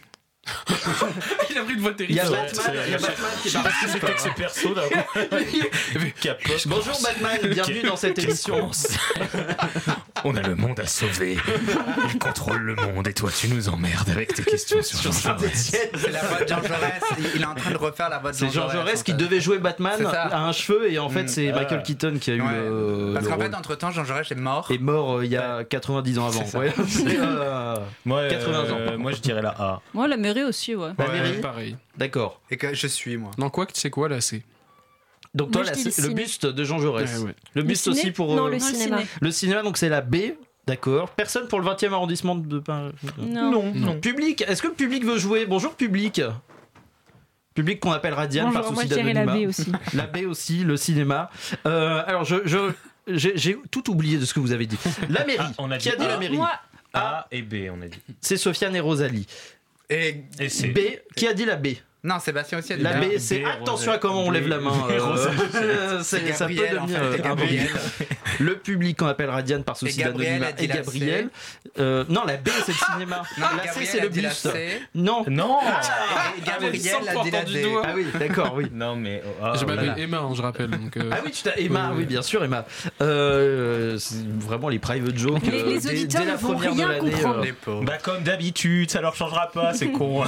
Il a pris une voix Il y a terrible. Batman, il y a Batman qui est Je sais pas ce que parti. c'était que ce perso là. Capote. Bonjour Batman, bienvenue dans cette émission. On a le monde à sauver. Il contrôle le monde et toi tu nous emmerdes avec tes questions sur Jean Jaurès. C'est la voix de Jean Jaurès. Il- Il est en train de refaire la voix de Jean C'est Jean Jaurès. Jaurès en qui fait. devait jouer Batman C'est ça. à un cheveu et en fait Mm. c'est Ah. Michael Keaton qui a eu Ouais. le, Parce le qu'en rôle. fait, entre temps, Jean Jaurès est mort. est mort euh, il y a quatre-vingt-dix ans avant. C'est ça. Ouais. C'est, euh, Moi, euh, quatre-vingts ans. moi je dirais la A. Moi, la mairie aussi, ouais. La Ouais. mairie. Pareil. D'accord. Et que je suis, moi. Non, quoi que tu sais quoi là, c'est. Donc toi Moi, là, je dis c'est le le ciné. buste de Jean Jaurès. Ouais, ouais. Le Le buste ciné aussi pour Non, euh, le Non, le cinéma. ciné. le cinéma, donc c'est la B. D'accord. Personne pour le vingtième arrondissement de Paris. Non. Non. Public, est-ce que le public veut jouer? Bonjour public. Public qu'on appelle Diane par Bonjour, moi souci je dirais la d'anonymat. B aussi. La B aussi, le cinéma. Euh, alors je, je j'ai, j'ai tout oublié de ce que vous avez dit. La mairie. Ah, on a Qui a dit dit A. la mairie? Moi, A et B, on a dit. C'est Sofiane et Rosalie. Et Et C. B. Qui a dit la B? non, Sébastien aussi a dit La la B, B, c'est B, attention à Rosalie. comment on lève la main. B, euh, Rosalie. c'est- ça peut Gabriel, en devenir fait, euh, c'est un Gabriel. bordel. Le public qu'on appelle Radiane par souci Et Gabriel d'anonymat a dit et la Gabriel. Euh, non, la B c'est le cinéma. Non, la C Gabriel c'est a le dit la buste. C. Non. Non Et Gabriel a dit la du D. doigt. Ah oui, d'accord, oui. Non, mais. oh, ah, Je m'appelle voilà. Emma, hein, je rappelle. Donc, euh, Ah oui, tu t'as Emma, Oui, oui, oui. bien sûr, Emma. Euh, c'est vraiment les private jokes. Les- euh, les dès- auditeurs dès la ne vont première de rien l'année, comprendre. euh, Les pauvres. Bah, comme d'habitude, ça leur changera pas, c'est con.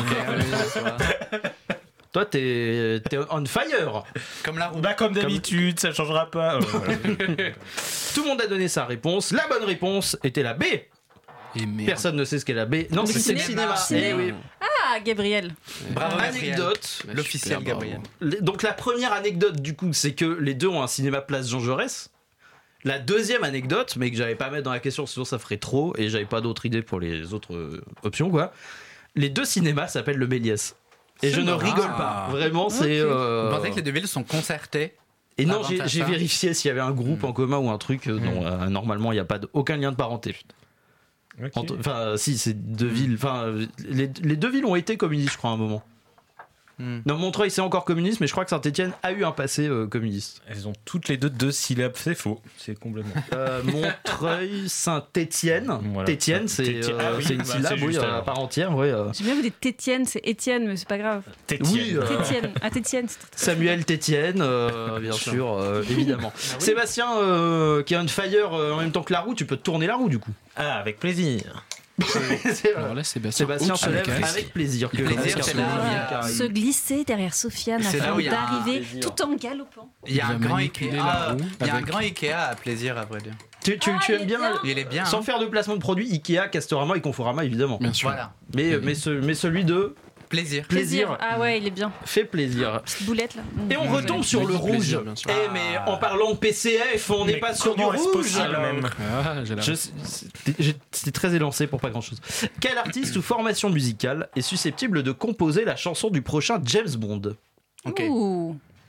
Toi, t'es t'es on fire. Comme la roue. Bah, comme d'habitude, ça changera pas. Euh, voilà. Tout le monde a donné sa réponse. La bonne réponse était la B. Et merde. Personne ne sait ce qu'est la B. Non, Le c'est c'est le cinéma. cinéma. Eh oui. ah, Gabriel. Bravo, Gabriel. Anecdote. Bah, L'officiel super, bravo. Gabriel. Les- Donc la première anecdote du coup, c'est que les deux ont un cinéma place Jean Jaurès. La deuxième anecdote, mais que j'avais pas à mettre dans la question, sinon ça ferait trop, et j'avais pas d'autres idées pour les autres euh, options quoi. Les deux cinémas s'appellent le Méliès. Et je ne marrant. rigole pas. Vraiment, c'est. Vous euh, pensez que les deux villes sont concertées? Et non, avant j'ai de faire j'ai ça vérifié s'il y avait un groupe en commun ou un truc. euh, Non, euh, normalement, il n'y a pas de, aucun lien de parenté. Ok. Entre- Enfin, si, c'est deux villes. Enfin, euh, les, les deux villes ont été communistes, je crois, à un moment. Hmm. Non, Montreuil, c'est encore communiste, mais je crois que Saint-Étienne a eu un passé euh, communiste. Elles ont toutes les deux deux syllabes, c'est faux. C'est complètement. Euh, Montreuil, Saint-Étienne. Voilà. Tétienne, c'est Tétienne. euh, Ah oui, c'est une bah, syllabe, c'est oui, juste à alors. part entière. Ouais, euh. J'aime bien vous dites Tétienne, c'est Étienne, mais c'est pas grave. Oui, euh, Tétienne. Ah, Tétienne, c'est très, très Samuel Tétienne, euh, bien sûr, euh, évidemment. Sébastien, euh, qui est on fire euh, en même temps que la roue, tu peux tourner la roue du coup. Ah, avec plaisir. C'est vrai. Alors là, Sébastien, Sébastien ous se lève le casque. avec plaisir. Que Plaisir, Oscar c'est se là lève, où il y a- car il- Se glisser derrière Sofiane C'est là afin où il y a un d'arriver plaisir. tout en galopant. Il y a Il un va grand manipuler Ikea. la roue Il y a un avec- grand Ikea à plaisir, à vrai dire. Tu, tu, Ah, tu il aimes est bien, bien. Il est bien. sans hein. faire de placement de produit, Ikea, Castorama et Conforama évidemment. Bien sûr. Voilà. Mais, mais, ce- mais celui de Plaisir. plaisir Ah ouais, il est bien. fait plaisir. Petite boulette là. Et on Mmh. retombe sur le Plaisir, rouge. bien sûr. Eh mais en parlant de P C F, on n'est Mais pas sur du comment est-ce rouge. possible, même Ah, j'ai la Je- C'était j'ai- c'était très élancé pour pas grand chose. Quel artiste ou formation musicale est susceptible de composer la chanson du prochain James Bond? Ok. Ouh.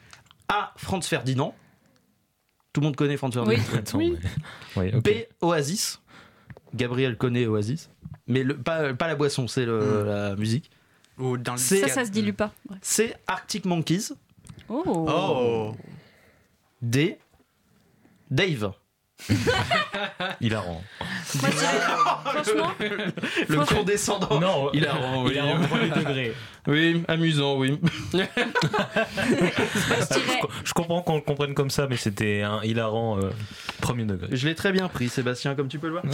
A. Franz Ferdinand. Tout le monde connaît Franz Ferdinand. Oui. Attends, oui. Oui, ok. B. Oasis. Gabriel connaît Oasis. Mais le, pas, pas la boisson, c'est le, Mm. la musique. Ou dans le C'est- Ça, ça se dilue pas. Ouais. C. Arctic Monkeys. Oh. Oh. D. Dave. Hilarant. Moi, je dirais, franchement, Le Franchement- condescendant. Non, Hilarant, oui. hilarant premier degré. Oui, amusant, oui. je dirais, Je comprends qu'on le comprenne comme ça, mais c'était un hilarant euh, premier degré. Je l'ai très bien pris, Sébastien, comme tu peux le voir.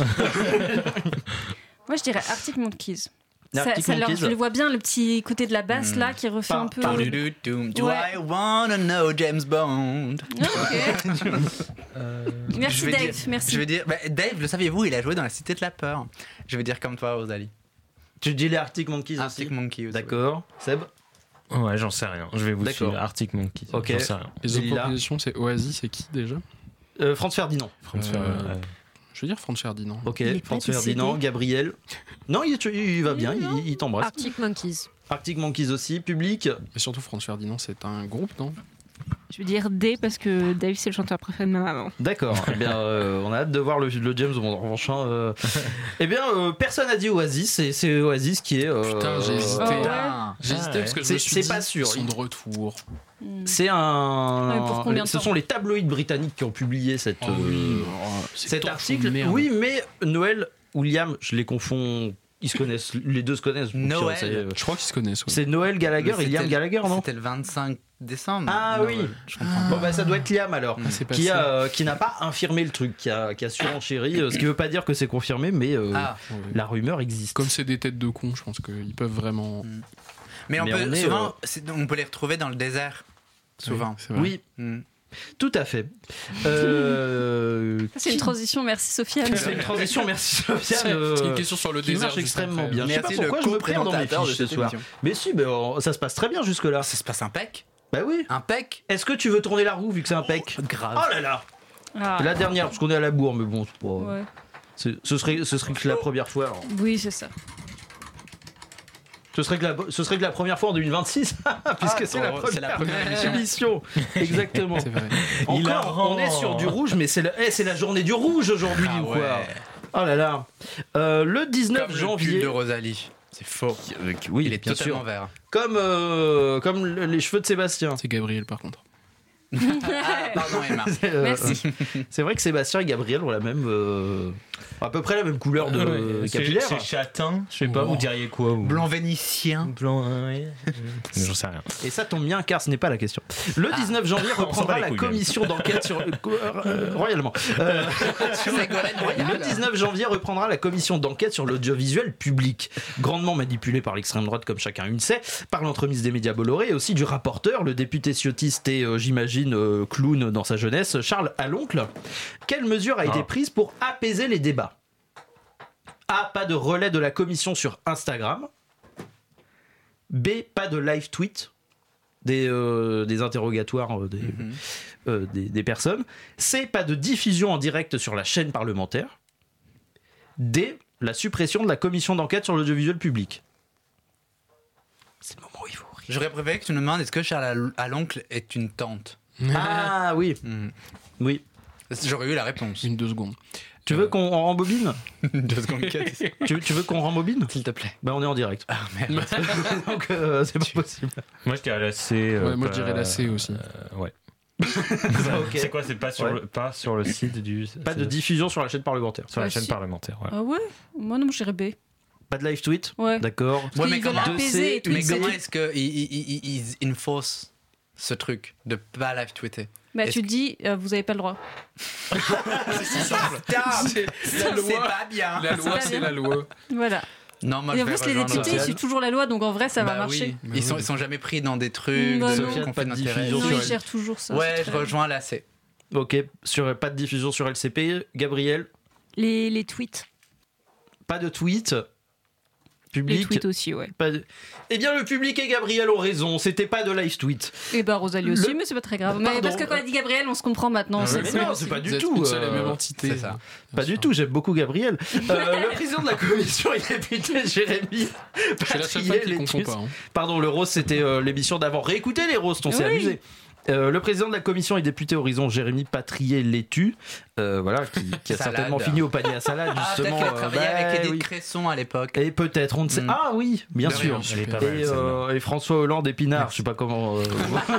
moi, je dirais Arctic Monkeys. Ça, Arctic ça leur- Monkeys. je le vois bien, le petit côté de la basse Mm. là qui refait Par- un peu. par- Do, do, do, do Ouais. I wanna know James Bond? Ah, ok. Merci Je vais Dave, dire- merci. Je veux dire, bah, Dave, le saviez-vous, il a joué dans la Cité de la Peur. Je vais dire comme toi, Rosalie. Tu dis les Arctic Monkeys Arctic aussi. Monkey aussi. D'accord. Seb. Ouais, j'en sais rien. Je vais vous D'accord. suivre. Arctic Monkeys. Ok. J'en sais rien. Les autres Lila. propositions, c'est Oasis, c'est qui déjà Euh, Franz Ferdinand. François, Euh, euh, Je veux dire Franz Ferdinand. Ok. Il est pas Franz décédé. Ferdinand, Gabriel. Non, il, il va bien, il, il t'embrasse. Arctic Monkeys. Arctic Monkeys aussi, public. Et surtout, Franz Ferdinand, c'est un groupe, non Je veux dire D parce que Dave c'est le chanteur préféré de ma maman. D'accord. Eh bien, euh, on a hâte de voir le, le James Bond. En revanche, hein, euh, eh bien, euh, personne n'a dit Oasis. Et c'est Oasis qui est. euh, Putain, j'ai hésité. Oh, ouais. Putain. J'ai hésité Ah, parce que je c'est- me suis c'est dit, pas sûr. ils sont de retour. Mm. C'est un. Ouais, pour combien de ce temps sont les tabloïds britanniques qui ont publié cette, Oh oui. euh, Oh, c'est cet torchon de article. merde. Oui, mais Noël, William, je les confonds. Ils se connaissent. Les deux se connaissent. donc, Noël. C'est, euh, Je crois qu'ils se connaissent. ouais. c'est Noël Gallagher Mais et Liam c'était- Gallagher, non C'était le vingt-cinq décembre. Ah Non, oui. ouais, je comprends. Bon, bah, ça doit être Liam alors. Ah, c'est Qui, passé. a, euh, qui n'a pas infirmé le truc, qui a, qui a surenchéri, euh, ce qui veut pas dire que c'est confirmé, mais euh, Ah. Ouais. la rumeur existe. Comme c'est des têtes de cons, je pense qu'ils peuvent vraiment. Mais on Mais peut on est, souvent, euh, c'est- on peut les retrouver dans le désert. Souvent. Oui, c'est vrai. Oui, Mm. tout à fait. Euh, Ça, c'est une transition, merci Sofiane. c'est une transition, merci Sofiane. C'est euh, c'est une question sur le qui désert. marche juste extrêmement après. bien. Je sais pas Merci, le pourquoi je me perds dans mes co-présentateur de fiches ce cette soir. émission. Mais si, mais, euh, ça se passe très bien jusque-là. Ça se passe impec. Bah oui. Impec. Est-ce que tu veux tourner la roue vu que c'est un pec Grave. Oh là là. Ah, La dernière, parce qu'on est à la bourre, mais bon, c'est pas- ouais. c'est- ce, serait, ce serait que la première fois. alors. Oui, c'est ça. Ce serait, que la, ce serait que la première fois en deux mille vingt-six, puisque c'est, la oh, première, c'est la première émission. émission. Exactement. C'est vrai. Encore, Hilarant. on est sur du rouge, mais c'est, le- eh, c'est la journée du rouge aujourd'hui, Ah ou quoi ouais. Oh là là. Euh, le dix-neuf Comme le janvier, pull de Rosalie. C'est faux. oui, Il est bien totalement sûr. vert. Comme, euh, comme le- les cheveux de Sébastien. C'est Gabriel, par contre. Ah, pardon Emma. Euh, Merci. C'est vrai que Sébastien et Gabriel ont la même, euh, à peu près la même couleur de Ouais, c'est- capillaire. C'est châtain, je sais pas, Oh. vous diriez quoi vous Blanc vénitien. Blanc, hein, ouais. Mais J'en sais rien. Et ça tombe bien car ce n'est pas la question. Le dix-neuf janvier On s'en bat reprendra les la couilles, commission d'enquête sur euh, royalement. Euh, sur- Ségolène Royal. le dix-neuf janvier reprendra la commission d'enquête sur l'audiovisuel public, grandement manipulé par l'extrême droite comme chacun le sait, par l'entremise des médias Bolloré et aussi du rapporteur, le député ciotiste et euh, j'imagine euh, clown dans sa jeunesse, Charles Aloncle. Quelle mesure a été Ah. prise pour apaiser les débats? A. Pas de relais de la commission sur Instagram. B. Pas de live tweet des, euh, des interrogatoires euh, des, Mhm. euh, des, des personnes. C. Pas de diffusion en direct sur la chaîne parlementaire. D. La suppression de la commission d'enquête sur l'audiovisuel public. C'est le moment où il faut rire. J'aurais préféré que tu nous demandes est-ce que Charles Aloncle est une tante. Ah oui, Mhm. oui. J'aurais eu la réponse. Une, deux secondes. Tu veux qu'on rembobine Deux secondes quatre. tu, tu veux qu'on rembobine S'il te plaît. Bah on est en direct. Ah merde. Donc euh, c'est pas possible. Moi je dirais la C. euh, Ouais, moi, je pas- dirais la C aussi. euh, ouais. Ok. C'est quoi? C'est pas sur, Ouais. le, pas sur le site du. Pas de c'est- diffusion sur la chaîne parlementaire. Sur la Ah, chaîne si. parlementaire, ouais. Ah ouais Moi non, je dirais B. Pas de live tweet. Ouais. D'accord. Parce Ouais, mais qu'ils veulent comment- apaiser et tout. Mais c'est- comment est-ce qu'ils ils, ils, ils enforcent ce truc de pas live tweeter? Bah, Est-ce tu dis, euh, vous avez pas le droit. C'est la C'est loi. pas bien. La loi, pas c'est bien. la loi. Voilà. Non, moi Et je en vais plus, les rejoindre députés, ils Sofiane. suivent toujours la loi, donc en vrai, ça va Bah marcher. oui. Bah Ils, sont, oui. ils sont jamais pris dans des trucs Bah de non. Sofiane, conflit pas de d'intérêt. diffusion Non, sur ils elle. gèrent toujours ça. Ouais, c'est je très- rejoins la C. Ok. Sur pas de diffusion sur L C P. Gabriel. Les, les tweets. Pas de tweet. Les Public. tweets aussi, ouais. Pas de... Eh bien, le public et Gabriel ont raison. C'était pas de live tweet. Et bah, Rosalie aussi, Le- mais c'est pas très grave. Mais Pardon. parce que quand elle dit Gabriel, on se comprend maintenant. Ah c'est- ouais, Mais c'est non, possible. c'est pas du Vous êtes tout, une seule et euh, même entité. c'est ça. Pas du tout. J'aime beaucoup Gabriel. Euh, le président de la commission et député Jérémy C'est la seule Patriel femme qui Létus. confond pas. hein. Pardon, le rose, c'était euh, l'émission d'avant. Réécoutez les roses, on s'est Oui. amusé. Euh, le président de la commission et député Horizon, Jérémy Patrier-Létu, euh, voilà, qui, qui a Salade. certainement fini au panier à salade, Ah, justement. peut-être qu'il a travaillé euh, bah, avec Edith oui. Cresson à l'époque. Et peut-être, on ne sait. Mm. Ah oui, bien De sûr. rien, elle est pas Et, mal, celle-là. euh, et François Hollande Épinard, je sais pas comment. Euh...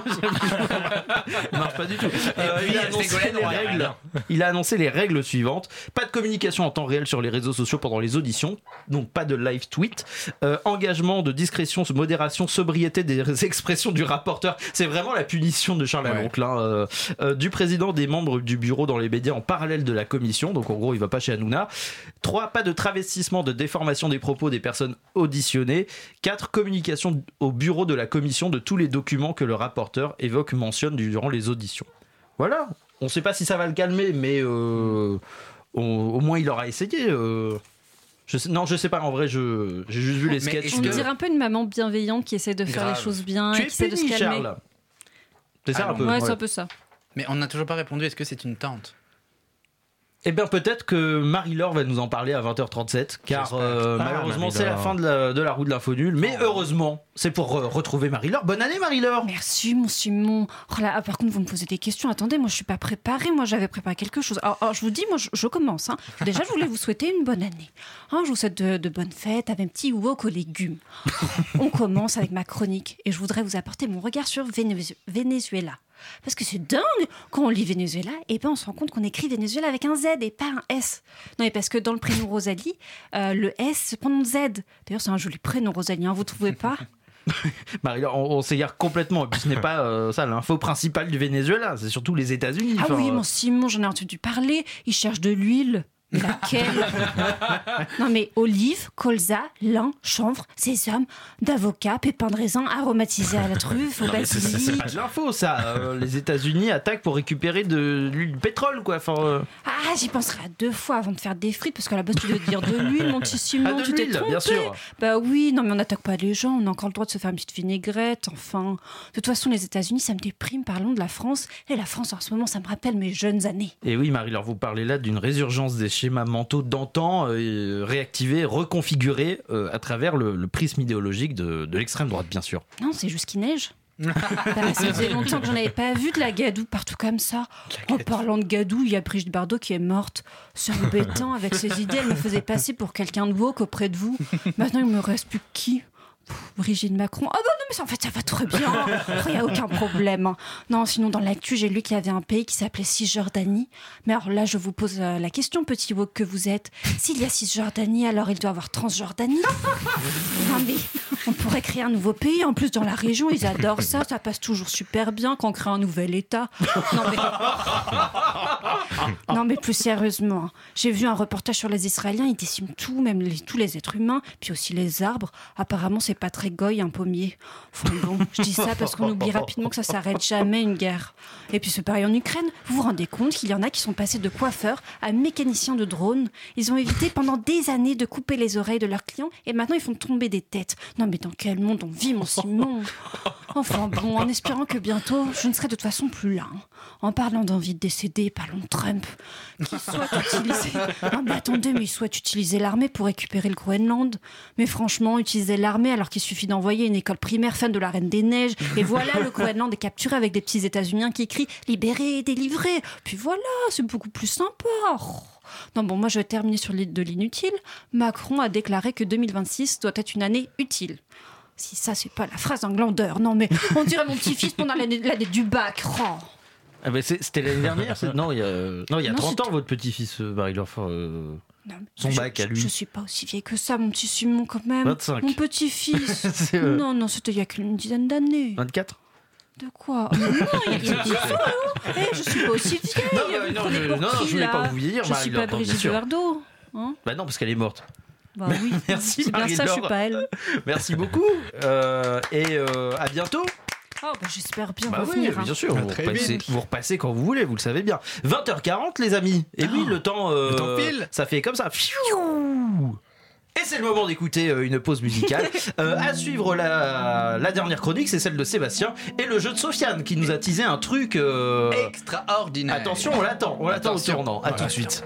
marche pas du tout. Euh, puis, il, a euh, annoncé Ségolène les Royal. règles. il a annoncé les règles suivantes. Pas de communication en temps réel sur les réseaux sociaux pendant les auditions, donc pas de live tweet. Euh, engagement de discrétion, modération, sobriété des expressions du rapporteur. C'est vraiment la punition de Charles Ouais. Aloncle, hein, euh, euh, du président, des membres du bureau dans les médias en parallèle de la commission. Donc en gros, il va pas chez Hanouna. trois Pas de travestissement, de déformation des propos des personnes auditionnées. quatre Communication au bureau de la commission de tous les documents que le rapporteur évoque, mentionne durant les auditions. Voilà. On ne sait pas si ça va le calmer, mais euh, au, au moins il aura essayé. Euh. Je sais, non, je sais pas. En vrai, je, j'ai juste vu les Mais sketchs. est-ce On de- dirait un peu une maman bienveillante qui essaie de faire Grave. les choses bien Tu et es qui essaie de se puni, calmer. Charles. C'est ça Ah un peu. Ouais, c'est ouais. un peu ça. Mais on n'a toujours pas répondu, est-ce que c'est une tante? Eh bien, peut-être que Marie-Laure va nous en parler à vingt heures trente-sept, car J'espère. euh, Ah, malheureusement, Marie-Laure. c'est la fin de la, de la roue de l'info nulle. Mais heureusement, c'est pour euh, retrouver Marie-Laure. Bonne année, Marie-Laure. Merci, mon Simon. Oh là, ah, par contre, vous me posez des questions. Attendez, moi, je suis pas préparée. Moi, j'avais préparé quelque chose. Alors, alors, je vous dis, moi, je, je commence. Hein. Déjà, je voulais vous souhaiter une bonne année. Hein, je vous souhaite de, de bonnes fêtes avec un petit wok aux légumes. On commence avec ma chronique et je voudrais vous apporter mon regard sur Vénézu- Venezuela. Parce que c'est dingue, quand on lit Venezuela, et ben on se rend compte qu'on écrit Venezuela avec un Z et pas un S. Non, mais parce que dans le prénom Rosalie, euh, le S se prononce Z. D'ailleurs, c'est un joli prénom, Rosalie, hein, vous trouvez pas? Marie-Laure, on, on s'égare complètement. Et puis, ce n'est pas euh, ça l'info principale du Venezuela. C'est surtout les États-Unis. Ah Enfin, oui, euh, mon Simon, j'en ai entendu parler. Il cherche de l'huile. Mais laquelle? Non mais olive, colza, lin, chanvre, sésame, d'avocat, pépins de raisin aromatisés à la truffe, au non, mais c'est- c'est c'est pas basilic. de l'info, ça. Euh, les États-Unis attaquent pour récupérer de l'huile de pétrole, quoi. Enfin, euh, Ah, j'y penserai à deux fois avant de faire des frites, parce qu'à la base tu devais dire de l'huile, mon petit Simon, ah, de tu t'es l'huile, trompé. bien sûr. Bah oui, non mais on n'attaque pas les gens, on a encore le droit de se faire une petite vinaigrette, enfin. De toute façon, les États-Unis, ça me déprime, parlons de la France. Et la France, en ce moment, ça me rappelle mes jeunes années. Et oui, Marie-Laure, vous parlez là d'une résurgence des schémas mentaux d'antan, euh, réactivés, reconfigurés euh, à travers le, le prisme idéologique de, de l'extrême droite, bien sûr. Non, c'est juste qu'il neige. Bah, ça faisait longtemps que j'en avais pas vu de la gadoue partout comme ça. En parlant de gadoue, il y a Brigitte Bardot qui est morte. C'est embêtant, avec ses idées, elle me faisait passer pour quelqu'un de woke auprès de vous. Maintenant, il me reste plus que qui? Pff, Brigitte Macron. Ah bah non, mais ça, en fait, ça va très bien. Il n'y a aucun problème. hein. Non, sinon, dans l'actu, j'ai lu qu'il y avait un pays qui s'appelait Cisjordanie. Mais alors là, je vous pose euh, la question, petit woke que vous êtes. S'il y a Cisjordanie, alors il doit y avoir Transjordanie. Non, mais on pourrait créer un nouveau pays. En plus, dans la région, ils adorent ça. Ça passe toujours super bien quand on crée un nouvel État. Non, mais, non, mais plus sérieusement, hein. J'ai vu un reportage sur les Israéliens. Ils déciment tout, même les- tous les êtres humains, puis aussi les arbres. Apparemment, c'est pas très goy, un pommier. Enfin bon, je dis ça parce qu'on oublie rapidement que ça s'arrête jamais, une guerre. Et puis c'est pareil en Ukraine. Vous vous rendez compte qu'il y en a qui sont passés de coiffeurs à mécaniciens de drones. Ils ont évité pendant des années de couper les oreilles de leurs clients et maintenant ils font tomber des têtes. Non mais dans quel monde on vit, mon Simon? Enfin bon, en espérant que bientôt, je ne serai de toute façon plus là. hein. En parlant d'envie de décéder, parlons de Trump, qui souhaite utiliser... Non mais attendez, mais il souhaite utiliser l'armée pour récupérer le Groenland. Mais franchement, utiliser l'armée alors qu'il suffit d'envoyer une école primaire fan de la Reine des Neiges, et voilà, le Groenland est capturé avec des petits États-Unis qui crient « Libéré, délivré !» Puis voilà, c'est beaucoup plus sympa. Oh. Non bon, moi je vais terminer sur de l'inutile. Macron a déclaré que deux mille vingt-six doit être une année utile. Si ça, c'est pas la phrase d'un glandeur. Non mais, on dirait mon petit-fils pendant l'année, l'année du bac. Oh. Ah bah c'est- c'était l'année dernière c'est- Non, il y a, non, il y a Non, trente ans, c'était- votre petit-fils, euh, Marie-Laure. Enfin, euh, Non, mais Son je- bac à lui. Je, je suis pas aussi vieille que ça, mon petit Simon, quand même. vingt-cinq. Mon petit-fils. C'est, euh, Non, non, c'était il y a qu'une dizaine d'années. vingt-quatre. De quoi? Oh, mais non, il y a dix ans, hein. Eh, je suis pas aussi vieille. Non, vous bah, me non, prenez je- pour non, non, qui, je voulais là pas vous vieillir, Je suis Marie-Laure, pas non, bien Brigitte sûr. Bardot. Hein Bah non, parce qu'elle est morte. bah oui. Merci, C'est bien ça, je suis Marie-Laure. pas elle. Merci beaucoup. Euh, et euh, à bientôt. Oh, bah, j'espère bien Bah oui, revenir. hein. bien sûr, vous Très repassez, vite. vous repassez quand vous voulez, vous le savez bien. vingt heures quarante, les amis. Et oui, le temps, euh, Le temps file. ça fait comme ça. Fiou. Et c'est le moment d'écouter euh, une pause musicale. Euh, à suivre la, la dernière chronique, c'est celle de Sébastien et le jeu de Sofiane qui nous a teasé un truc. euh, Extraordinaire. Attention, on l'attend, on l'attend au Attention. tournant. À Ouais, tout de ouais. suite.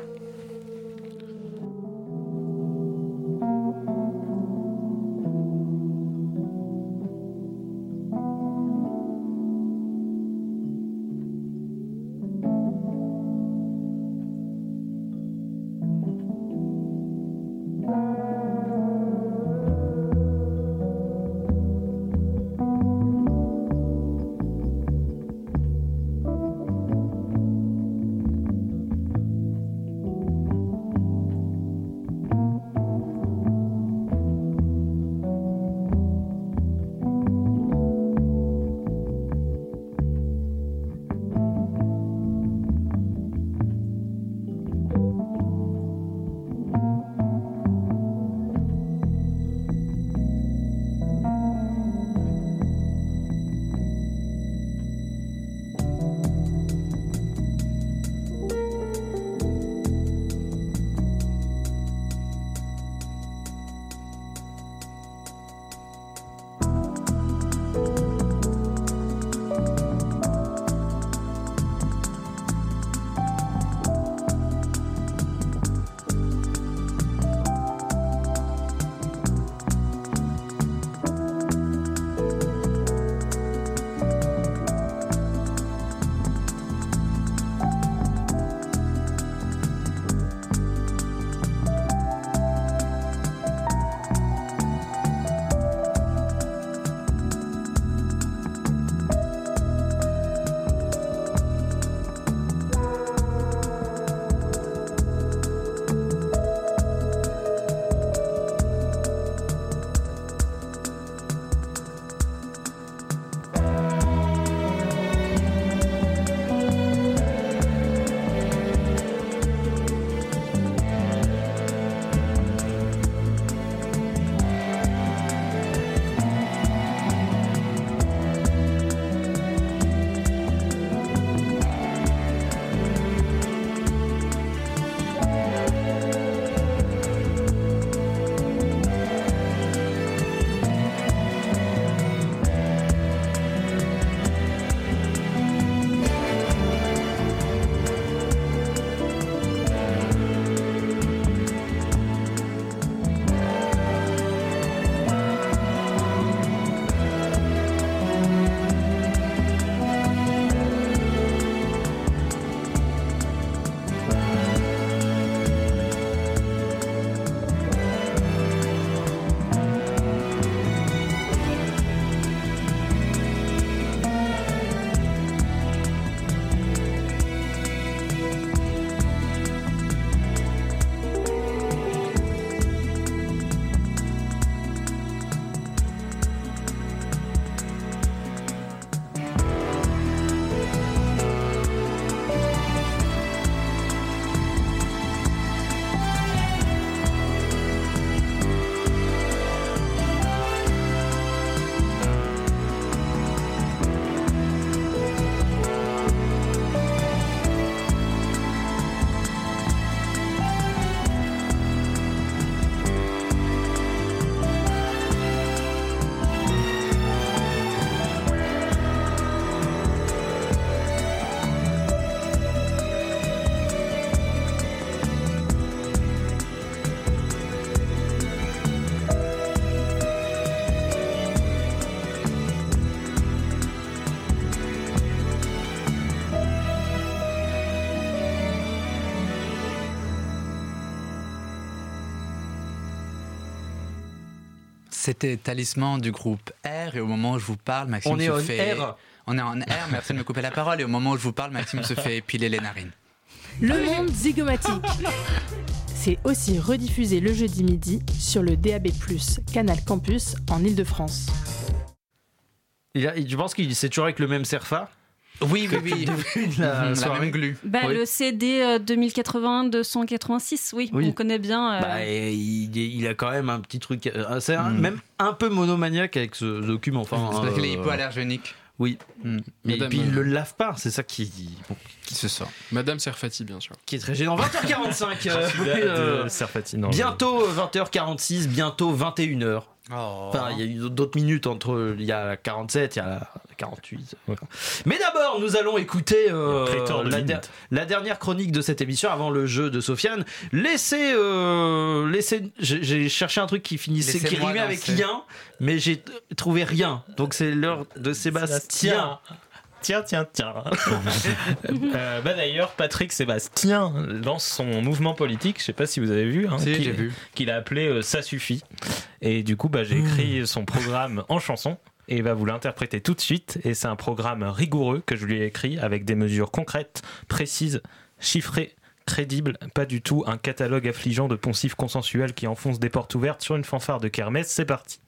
C'était Talisman du groupe R, et au moment où je vous parle, Maxime On est se en fait... R. On est en R, merci de me couper la parole, et au moment où je vous parle, Maxime se fait épiler les narines. Le monde zygomatique. C'est aussi rediffusé le jeudi midi sur le D A B plus, Canal Campus en Ile-de-France. Il a, je pense qu'il c'est toujours avec le même Cerfa. Oui, oui, oui. la, la même glu. Bah, Oui. Le C D euh, deux mille quatre-vingts deux cent quatre-vingt-six, oui, Oui. on connaît bien. euh, Bah, et il, il a quand même un petit truc. euh, C'est un- Mm. même un peu monomaniaque avec ce document. Enfin, C'est vrai qu'il est euh, hypoallergénique. Oui. Mm. Mais Madame, puis il euh, le lave pas, c'est ça qui, bon, Qui se sort. Madame Serfati, bien sûr. qui est très gênant. vingt heures quarante-cinq. euh, De- euh, de Serfati, non, bientôt vingt heures quarante-six, bientôt vingt et une heures. Enfin, il y a eu d'autres minutes entre. Il y a quarante-sept, il y a quarante-huit. Voilà. Mais d'abord, nous allons écouter euh, Prétor de la, minutes. der- la dernière chronique de cette émission avant le jeu de Sofiane. Laissez. Euh, laissez j'ai, j'ai cherché un truc qui finissait, qui Laissez-moi rimait avec danser. lien, mais j'ai t- trouvé rien. Donc c'est l'heure de Sébastien. Tiens, tiens, tiens. euh, bah d'ailleurs, Patrick Sébastien lance son mouvement politique. Je sais pas si vous avez vu, hein, Si, qu'il, j'ai vu. qu'il a appelé euh, Ça suffit. Et du coup, bah, j'ai écrit son programme en chanson. Et il va vous l'interpréter tout de suite. Et c'est un programme rigoureux que je lui ai écrit avec des mesures concrètes, précises, chiffrées, crédibles. Pas du tout un catalogue affligeant de poncifs consensuels qui enfoncent des portes ouvertes sur une fanfare de kermesse. C'est parti.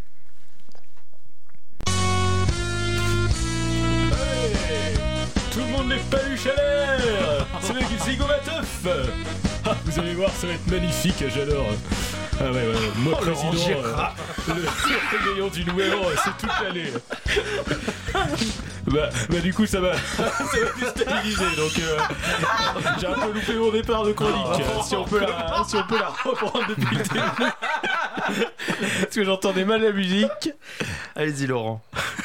Tout le monde n'est pas du chaleur. C'est le Zigomateuf. Ah, vous allez voir, ça va être magnifique, j'adore. Ah ouais, ouais, moi Oh, Laurent président, Gérard. euh, le gagnant du nouvel an, c'est toute l'année. bah, bah du coup ça va, ça va déstabiliser, donc euh, j'ai un peu loupé mon départ de chronique. Oh. si, on peut la, si on peut la reprendre depuis le début. Parce que j'entendais mal la musique. Allez-y, Laurent.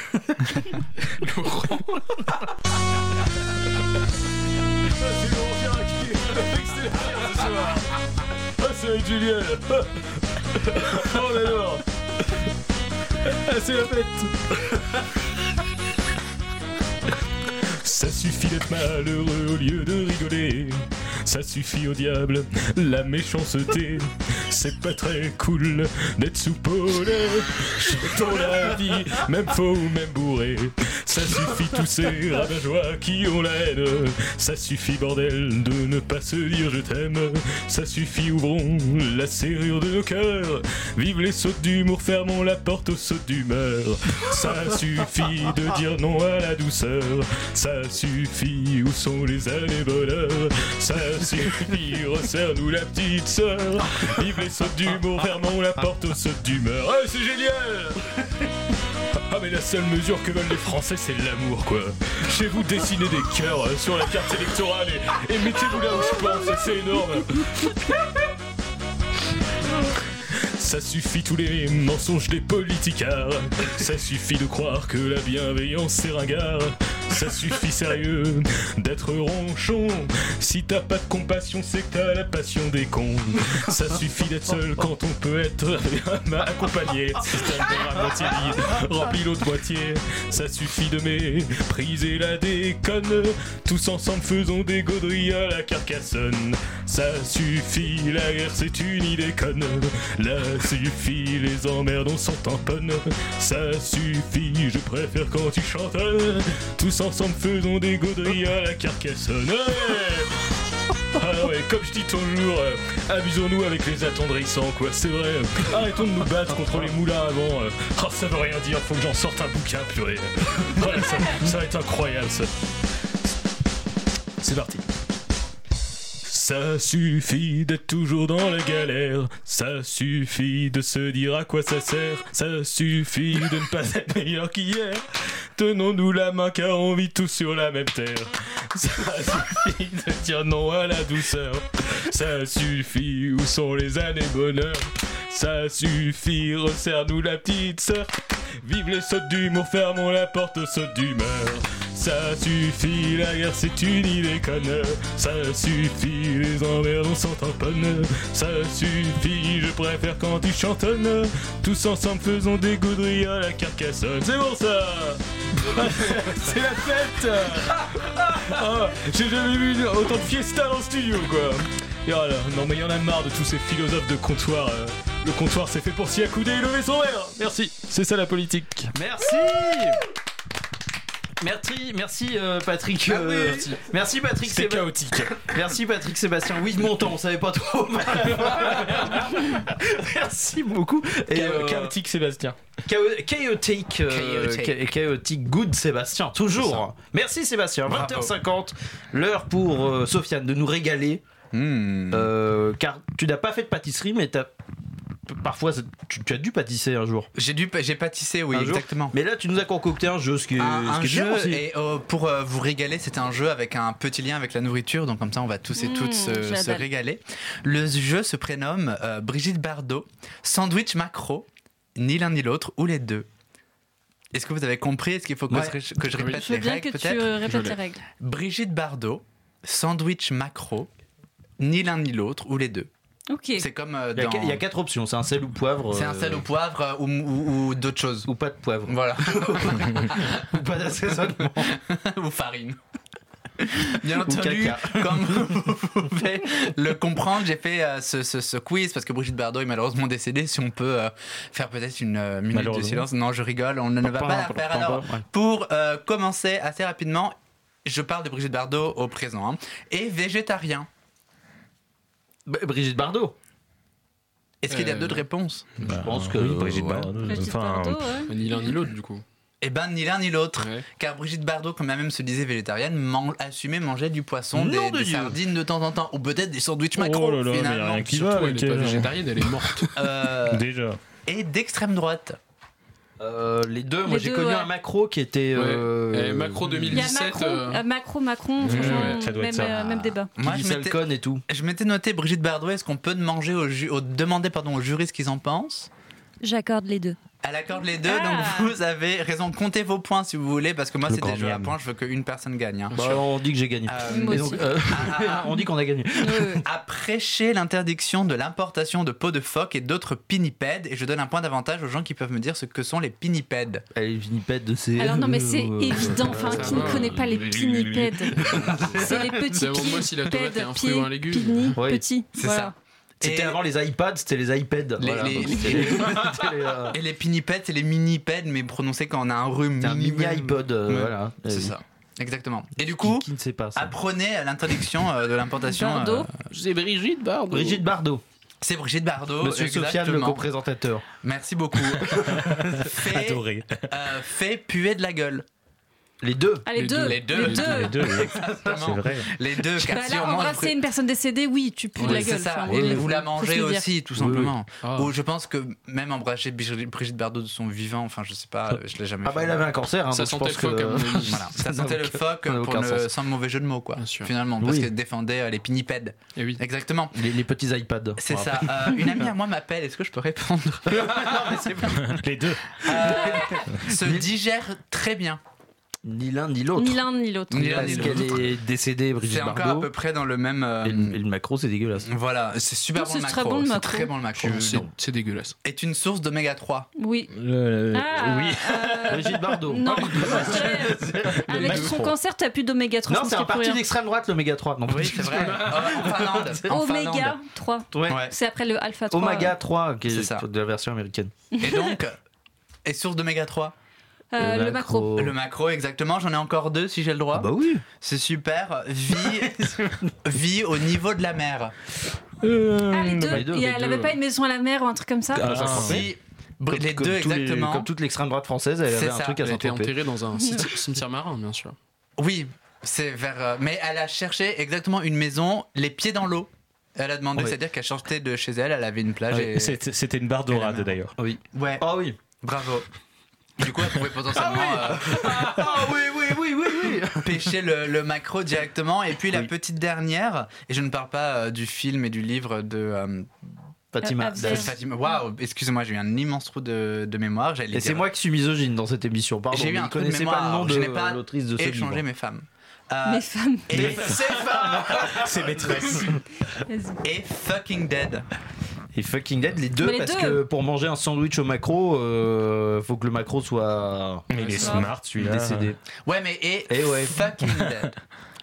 Ah, c'est Laurent Gérard qui est extraordinaire ce soir. Ah, c'est avec Julien. Oh, on adore. Ah, c'est la fête. Ça suffit d'être malheureux au lieu de rigoler. Ça suffit au diable, la méchanceté. C'est pas très cool d'être soupolé. Chantons la vie, même faux ou même bourré. Ça suffit tous ces rabat-joie qui ont la haine. Ça suffit bordel de ne pas se dire je t'aime. Ça suffit, ouvrons la serrure de nos cœurs. Vive les sautes d'humour, fermons la porte aux sautes d'humeur. Ça suffit de dire non à la douceur. Ça suffit, où sont les années bonheur? Ça suffit, resserre-nous la petite sœur. Vive les sautes d'humour, fermons la porte aux sautes d'humeur. Ah, c'est génial! Ah, mais la seule mesure que veulent les Français, c'est l'amour, quoi. Chez vous, dessinez des cœurs euh, sur la carte électorale et, et mettez-vous là où je pense, c'est énorme. Ça suffit tous les mensonges des politicards. Ça suffit de croire que la bienveillance c'est ringard. Ça suffit sérieux d'être ronchon. Si t'as pas de compassion, c'est que t'as la passion des cons. Ça suffit d'être seul quand on peut être accompagné. Système de à moitié vide, rempli l'autre moitié. Ça suffit de mépriser la déconne. Tous ensemble faisons des gaudries à la Carcassonne. Ça suffit, la guerre c'est une idée conne. Là suffit, les emmerdes on s'en tamponne. Ça suffit, je préfère quand tu chantonnes. Tous ensemble faisons des gaudries à la Carcassonne. Ouais. Ah ouais, comme je dis toujours, euh, amusons-nous avec les attendrissants, quoi, c'est vrai. Arrêtons de nous battre contre les moulins avant. Euh. Oh, ça veut rien dire, faut que j'en sorte un bouquin, purée. Voilà, ça, ça va être incroyable, ça. C'est parti. Ça suffit d'être toujours dans la galère. Ça suffit de se dire à quoi ça sert. Ça suffit de ne pas être meilleur qu'hier. Tenons-nous la main car on vit tous sur la même terre. Ça suffit de dire non à la douceur. Ça suffit, où sont les années bonheur? Ça suffit, resserre-nous la petite sœur. Vive les sautes d'humour, fermons la porte aux sautes d'humeur. Ça suffit, la guerre c'est une idée conne. Ça suffit, les emmerdes on s'en tamponne. Ça suffit, je préfère quand tu chantonnes. Tous ensemble faisons des gaudries à la Carcassonne. C'est bon ça. C'est la fête. Oh, j'ai jamais vu autant de fiesta dans le studio, quoi. Et voilà, non mais il y en a marre de tous ces philosophes de comptoir. euh, Le comptoir c'est fait pour s'y accouder et lever son verre. Merci, c'est ça la politique. Merci. Merci, merci euh, Patrick. Ah oui. euh, merci. merci Patrick. C'est Séba- chaotique. Merci Patrick Sébastien. Oui, de mon temps, on savait pas trop. Merci beaucoup. Et, Cha- euh, Chaotique Sébastien. Chao- Chaotic, euh, Chaotic. cha- chaotic good Sébastien, toujours. Merci Sébastien. Bravo. vingt heures cinquante, l'heure pour euh, Sofiane de nous régaler. Hmm. Euh, car tu n'as pas fait de pâtisserie, mais t'as parfois tu, tu as dû pâtisser un jour. J'ai dû, j'ai pâtissé, oui, Un jour. exactement. Mais là, tu nous as concocté un jeu, ce qui est, Un, ce un qui est bien jeu aussi. et euh, pour euh, vous régaler, c'était un jeu avec un petit lien avec la nourriture, donc comme ça on va tous et Mmh, toutes se, j'ai la se dalle. régaler. Le jeu se prénomme euh, Brigitte Bardot, sandwich macro, ni l'un ni l'autre ou les deux. Est-ce que vous avez compris? Est-ce qu'il faut que, Ouais. je, que je Oui. répète Je veux les bien règles que tu peut-être euh, répètes Je les l'ai. règles. Brigitte Bardot, sandwich macro, ni l'un ni l'autre ou les deux. Ok. C'est comme euh, Il y, a, dans... il y a quatre options, c'est un sel ou poivre. C'est un euh, sel au poivre euh, ou, ou- ou d'autres choses. ou pas de poivre. Voilà. Ou pas d'assaisonnement. ou farine. Bien Ou entendu, caca. comme vous pouvez le comprendre, j'ai fait euh, ce, ce- ce quiz parce que Brigitte Bardot est malheureusement décédée. Si on peut euh, faire peut-être une euh, minute de Malheureusement. silence. Non, je rigole, on ne va pas la faire. Alors, Ouais. pour euh, commencer assez rapidement, je parle de Brigitte Bardot au présent. hein, et végétarien. Bah, Brigitte Bardot. Est-ce qu'il y a Euh, d'autres réponses? Je pense que oui, Brigitte ouais. Bardot. Brigitte Enfin, Bardot, ouais. Ni l'un ni l'autre, du coup. Eh ben, ni l'un ni l'autre. Ouais. Car Brigitte Bardot, quand même se disait végétarienne, man- assumait manger du poisson, Nom des, de des Dieu. sardines de temps en temps, ou peut-être des sandwichs macro, Oh là là, mais y a finalement. rien qui Surtout, va elle avec n'est pas elle, hein. végétarienne, elle est morte. Euh, Déjà. et d'extrême droite. Euh, les deux, moi Les j'ai deux, connu ouais. un macro qui était. euh, Et Macro deux mille Il y a dix-sept. Macron, euh, euh, Macron, Macron, Ouais, franchement, ouais, ça doit être même, ça. euh, même débat. qui Moi, dit je m'étais, Salcone et tout. je m'étais noté Brigitte Bardot, est-ce qu'on peut demander aux ju- aux- demander pardon, aux jurys ce qu'ils en pensent? J'accorde les deux. Elle accorde les deux, Ah. donc vous avez raison. Comptez vos points si vous voulez, parce que moi Le c'est des grand jeux à miam. points, je veux qu'une personne gagne. hein. Bah, on dit que j'ai gagné. Euh, Moi Et aussi. donc, euh, ah, ah, on dit qu'on a gagné. a prêché l'interdiction de l'importation de peaux de phoque et d'autres pinnipèdes, et je donne un point d'avantage aux gens qui peuvent me dire ce que sont les pinnipèdes. Elle est vinipède de ces. Alors non, mais c'est euh, évident. Enfin, ça qui va. ne connaît pas les pinnipèdes? C'est les petits Demande-moi si la tomate est pieds, un fruit ou un légume. pini, Oui. petits. C'est Voilà. ça. C'était Et- avant les iPads, c'était les iPads. Les- Voilà, les- donc les- c'était les- c'était les, euh, Et les pinnipèdes, c'est les minipèdes, mais prononcés quand on a un rhume. C'est un mini iPod, euh, Ouais. voilà. C'est Euh, ça. Exactement. Et du Qui, coup, qui ne sait pas ça apprenez à l'interdiction euh, de l'importation. Bardot. euh, C'est Brigitte Bardot. Brigitte Bardot, c'est Brigitte Bardot. Monsieur Sofiane, le exactement. co-présentateur. Merci beaucoup. fait, Adoré. euh, fait puer de la gueule. Les deux. Ah, les, Les deux. deux. Les deux. Les deux. Les deux, oui. c'est Exactement. vrai. Les deux, car Bah si là, on mange. embrasser une personne décédée, oui, tu pues de Oui, la c'est gueule. ça. Enfin, Et oui, vous faut- la faut mangez se le dire. aussi, tout Oui, simplement. Ah. Ou je pense que même embrasser Brigitte Brigitte Bardot de son vivant, enfin je sais pas, je l'ai jamais Ah fait. bah elle avait un cancer, hein, Ça donc je sentait pense le phoque, à que. mon avis. Voilà, ça n'a sentait le aucun- phoque ça n'a pour aucun ne- sens. sans mauvais jeu de mots, quoi. Bien sûr. Finalement, parce Oui. qu'elle défendait euh, les pinnipèdes. Et oui. Exactement. Les, les petits iPads. C'est Bon, ça. Euh, une amie à moi m'appelle, est-ce que je peux répondre? Les deux. Euh, se digère très bien. Ni l'un ni l'autre. Ni l'un ni l'autre. Ni l'un Parce ni qu'elle l'autre. est décédée, Brigitte C'est encore à Bardot. peu près dans le même. euh, Et, le, et le macro, c'est dégueulasse. Voilà, c'est super Non, bon le c'est très macro. bon, le C'est macro. très bon le macro. C'est- C'est dégueulasse. Est une source d'oméga trois. Oui. Le- Ah, oui. euh, Brigitte Bardot. Non, moi, je dirais, avec macro. son cancer, t'as plus d'oméga trois. Non, je c'est pense un qu'il y a plus parti rien. d'extrême droite, l'oméga trois. Non, Oui, c'est vrai. Euh, en Finlande. En Oméga Finlande. trois. Ouais. Ouais. C'est après le alpha trois. Oméga trois, qui est, C'est ça. de la version américaine. Et donc, est source d'oméga trois. Euh, le macro. Le macro, exactement. J'en ai encore deux si j'ai le droit. Ah bah oui. C'est super. Vie, vie au niveau de la mer. Ah, les deux. les deux, Et les elle deux. avait pas une maison à la mer ou un truc comme ça? Ah, ça Ah, se Si, br- Comme- les comme deux tous les- exactement. Comme toute l'extrême droite française, elle C'est avait un ça. truc à Elle a été Saint-Tropez. enterrée dans un cimetière cimetière marin, bien sûr. Oui, c'est vers. euh, mais elle a cherché exactement une maison, les pieds dans l'eau. Elle a demandé, Ouais. c'est-à-dire qu'elle sortait de chez elle, elle avait une plage. Ouais, et... C'était c'était une barre Et la dorade mer. d'ailleurs. Oui. Ouais, Ah oui. bravo. Du coup, elle pouvait potentiellement euh, Ah oui, oui, oui, oui, oui. pêcher le, le macro directement. Et puis la Oui. petite dernière, et je ne parle pas euh, du film et du livre de. euh, Fatima. Euh, de Abdel. Fatima. Waouh, excusez-moi, j'ai eu un immense trou de, de mémoire. j'allais Et c'est dire- moi qui suis misogyne dans cette émission. Pardon. J'ai eu mais un vous trou de connaissez pas mémoire. le nom Je de n'ai pas l'autrice de ce livre. échanger mes femmes. Euh, Mes femmes. et, Ces femmes. C'est maîtresse. Vas-y. et Fucking Dead. Et Fucking Dead, les deux, Mais les parce deux. que pour manger un sandwich au macro, euh, faut que le macro soit Mais il est grave. smart celui-là. décédé. Ouais, mais et, Et ouais. Fucking Dead.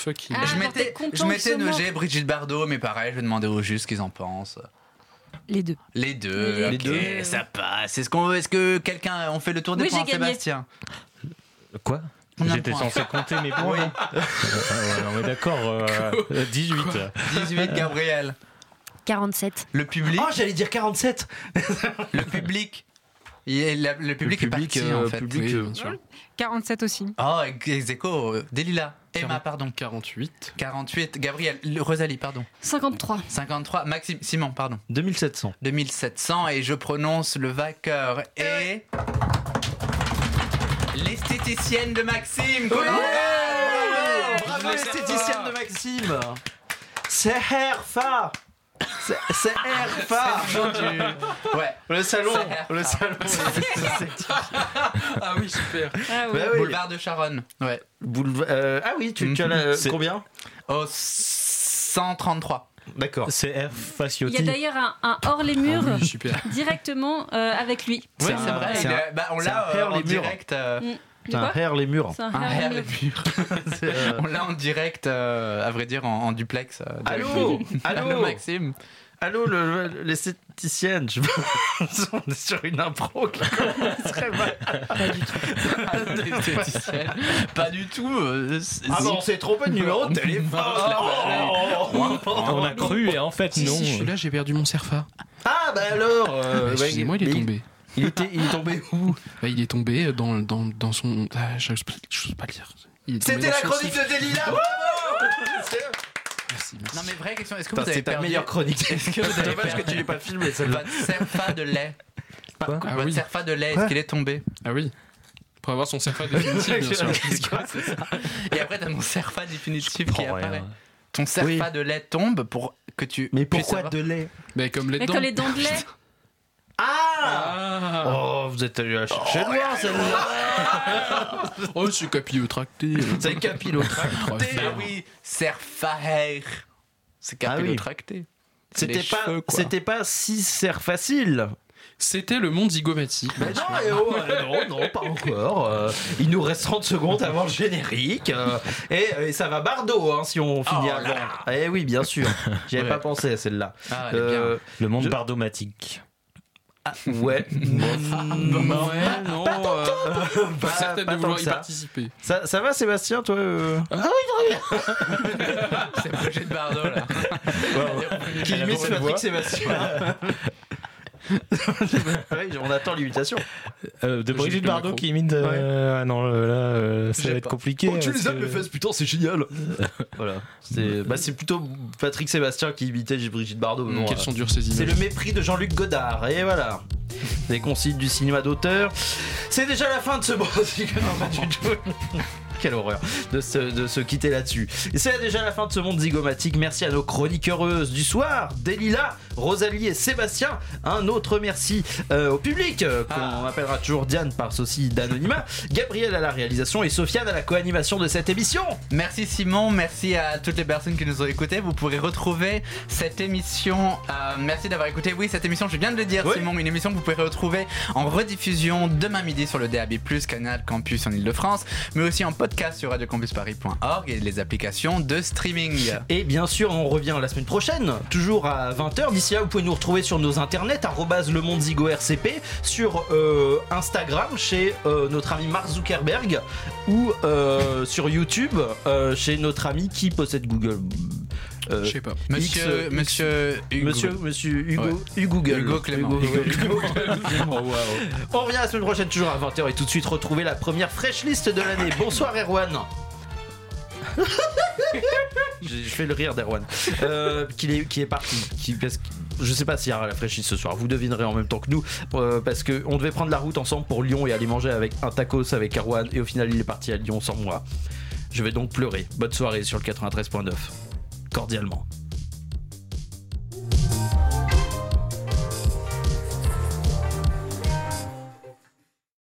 fucking. Ah, je genre, m'étais, t'es content je qu'ils m'étais soient morts. nogé Brigitte Bardot, mais pareil, je vais demander aux justes ce qu'ils en pensent. Les deux. Les deux, Les ok, deux. ça passe. Est-ce, qu'on, est-ce que quelqu'un, on fait le tour des Oui, points, j'ai gagné. Sébastien? Quoi? Combien de J'étais points censé compter mes points. Oui. Ah ouais, non mais d'accord, euh, dix-huit. dix-huit, Gabriel. quarante-sept. Le public, Oh, j'allais dire quarante-sept. le public. Et la- le public, Le est public, parti, euh, en fait. public, Oui, euh, bien sûr. quarante-sept aussi. Oh, ex aequo, euh, Delilah. Emma, quarante. pardon. quarante-huit. quarante-huit. Gabriel. Le- Rosalie, pardon. cinquante-trois. cinquante-trois. Maxime, Simon, pardon. deux mille sept cents. deux mille sept cents. Et je prononce le vainqueur et. L'esthéticienne de Maxime. Bravo, Bravo, bravo l'esthéticienne de Maxime. C'est Herfa. C'est c'est Herfa. Ouais. Le salon, C'est le Herfa. salon. Ah oui, super. Ah Bah oui. Boulevard de Charonne. Ouais. Bouleva- euh, ah oui, tu, tu as la- C'est- combien? Au cent trente-trois. D'accord. C'est F Il y a Faciotti. d'ailleurs un, un hors les murs Ah oui, super. directement euh, avec lui. Oui, C'est c'est un- vrai. c'est il un- est- bah, on c'est l'a un euh, hair en les murs. direct. euh, Mm. C'est De un quoi hair les murs. C'est un un hair hair les les murs. murs. C'est, euh, On l'a en direct, euh, à vrai dire, en, en duplex. euh, direct. Allô, Allô, allô, Maxime. allô, le- le- l'esthéticienne. Je... On est sur une impro qui commence très mal. Allô, l'esthéticienne. Pas du tout. euh, c'est- Ah bah on s'est trompé de numéro de téléphone. Oh. On a cru et en fait Si, non. si, je suis là, j'ai perdu mon Cerfa. Ah bah alors. euh, Mais bah, Excusez-moi, il est mais tombé. Il, était, il est tombé où? Bah, il est tombé dans, dans, dans son. Ah, j'ose pas, j'ose pas le dire. Il est tombé C'était dans la son chronique cycle. de Delilah. Bravo. Merci, merci. Non, mais vraie question. Est-ce que Putain, vous avez c'est ta perdu meilleure chronique. Est-ce que vous avez Dommage que perdu tu l'aies pas filmé celle-là. votre serfa de lait? Quoi Ah Votre oui. serfa de lait, Quoi est-ce qu'il est tombé? Ah oui. Pour avoir son Cerfa définitif, bien sûr. C'est ça. Et après, t'as mon serfa définitif qui comprends apparaît. rien. Ton serfa Oui. de lait tombe pour que tu. Mais puisses pourquoi avoir- de lait? Mais comme les Mais dents. quand les dents de lait. Ah. Ah. Oh, vous êtes allé la chercher loin celle-là. Oh, c'est capillotracté. C'est capillotracté. Bah oui, serfa hair. C'est Ah oui. capillotracté. C'est C'était les pas, cheveux, quoi. c'était pas si serre facile. C'était le monde zygomatique. Mais non, eh oh, euh, non, non, pas encore. Euh, il nous reste trente secondes avant le générique. euh, et, et ça va bardo hein, si on finit Oh là avant. Eh oui, bien sûr. J'y avais Ouais. pas pensé à celle-là. Ah, elle est Euh, Le monde Je- bardomatique. ouais. non, ouais, non. euh, Pas pas- certaine pas de tant vouloir que y ça. participer. Ça, ça va, Sébastien, toi euh C'est Brigitte Bardot, là. Qui Elle a imite beaucoup de Patrick voix. Sébastien. Ouais, on attend l'imitation. Euh, de J'ai Brigitte le Bardot micro. qui imite. euh, Ah non, euh, là, euh, ça J'ai va être pas. compliqué. Oh, tu parce les as que- mes fesses, putain, c'est génial. Voilà. C'est bah, c'est plutôt Patrick Sébastien qui imitait Brigitte Bardot. non, Quelles euh, sont dures ces C'est images. le mépris de Jean-Luc Godard. Et voilà. Les consignes du cinéma d'auteur. C'est déjà la fin de ce bon. Non, pas du tout. Quelle horreur de se, de se quitter là-dessus. Et c'est déjà la fin de ce monde zygomatique. Merci à nos chroniques heureuses du soir, Delilah, Rosalie et Sébastien. Un autre merci euh, au public, euh, qu'on Ah. appellera toujours Diane par souci d'anonymat, Gabriel à la réalisation et Sofiane à la co-animation de cette émission. Merci Simon, merci à toutes les personnes qui nous ont écoutés. Vous pourrez retrouver cette émission. euh, merci d'avoir écouté. Oui, cette émission, je viens de le dire, Oui. Simon, une émission que vous pourrez retrouver en rediffusion demain midi sur le D A B plus, Canal Campus en Ile-de-France, mais aussi en podcast sur radio campus paris point org et les applications de streaming. Et bien sûr, on revient la semaine prochaine, toujours à vingt heures. D'ici là, vous pouvez nous retrouver sur nos internets, arrobase le monde zygo R C P, sur euh, Instagram chez euh, notre ami Mark Zuckerberg, ou euh, sur YouTube euh, chez notre ami qui possède Google. Euh, Je sais pas. Monsieur, X- monsieur, Hugo. Monsieur, monsieur Hugo, Ouais. Hugo Google. Hugo Clément. Hugo- Hugo- Hugo- On revient la semaine prochaine, toujours à vingt heures, et tout de suite retrouver la première fresh list de l'année. Bonsoir Erwan. Je je fais le rire d'Erwan. Euh, qui, est, qui est parti. Qui, parce que, je sais pas s'il y aura la fresh list ce soir. Vous devinerez en même temps que nous. Euh, parce qu'on devait prendre la route ensemble pour Lyon et aller manger avec un tacos avec Erwan. Et au final, il est parti à Lyon sans moi. Je vais donc pleurer. Bonne soirée sur le quatre-vingt-treize point neuf. Cordialement.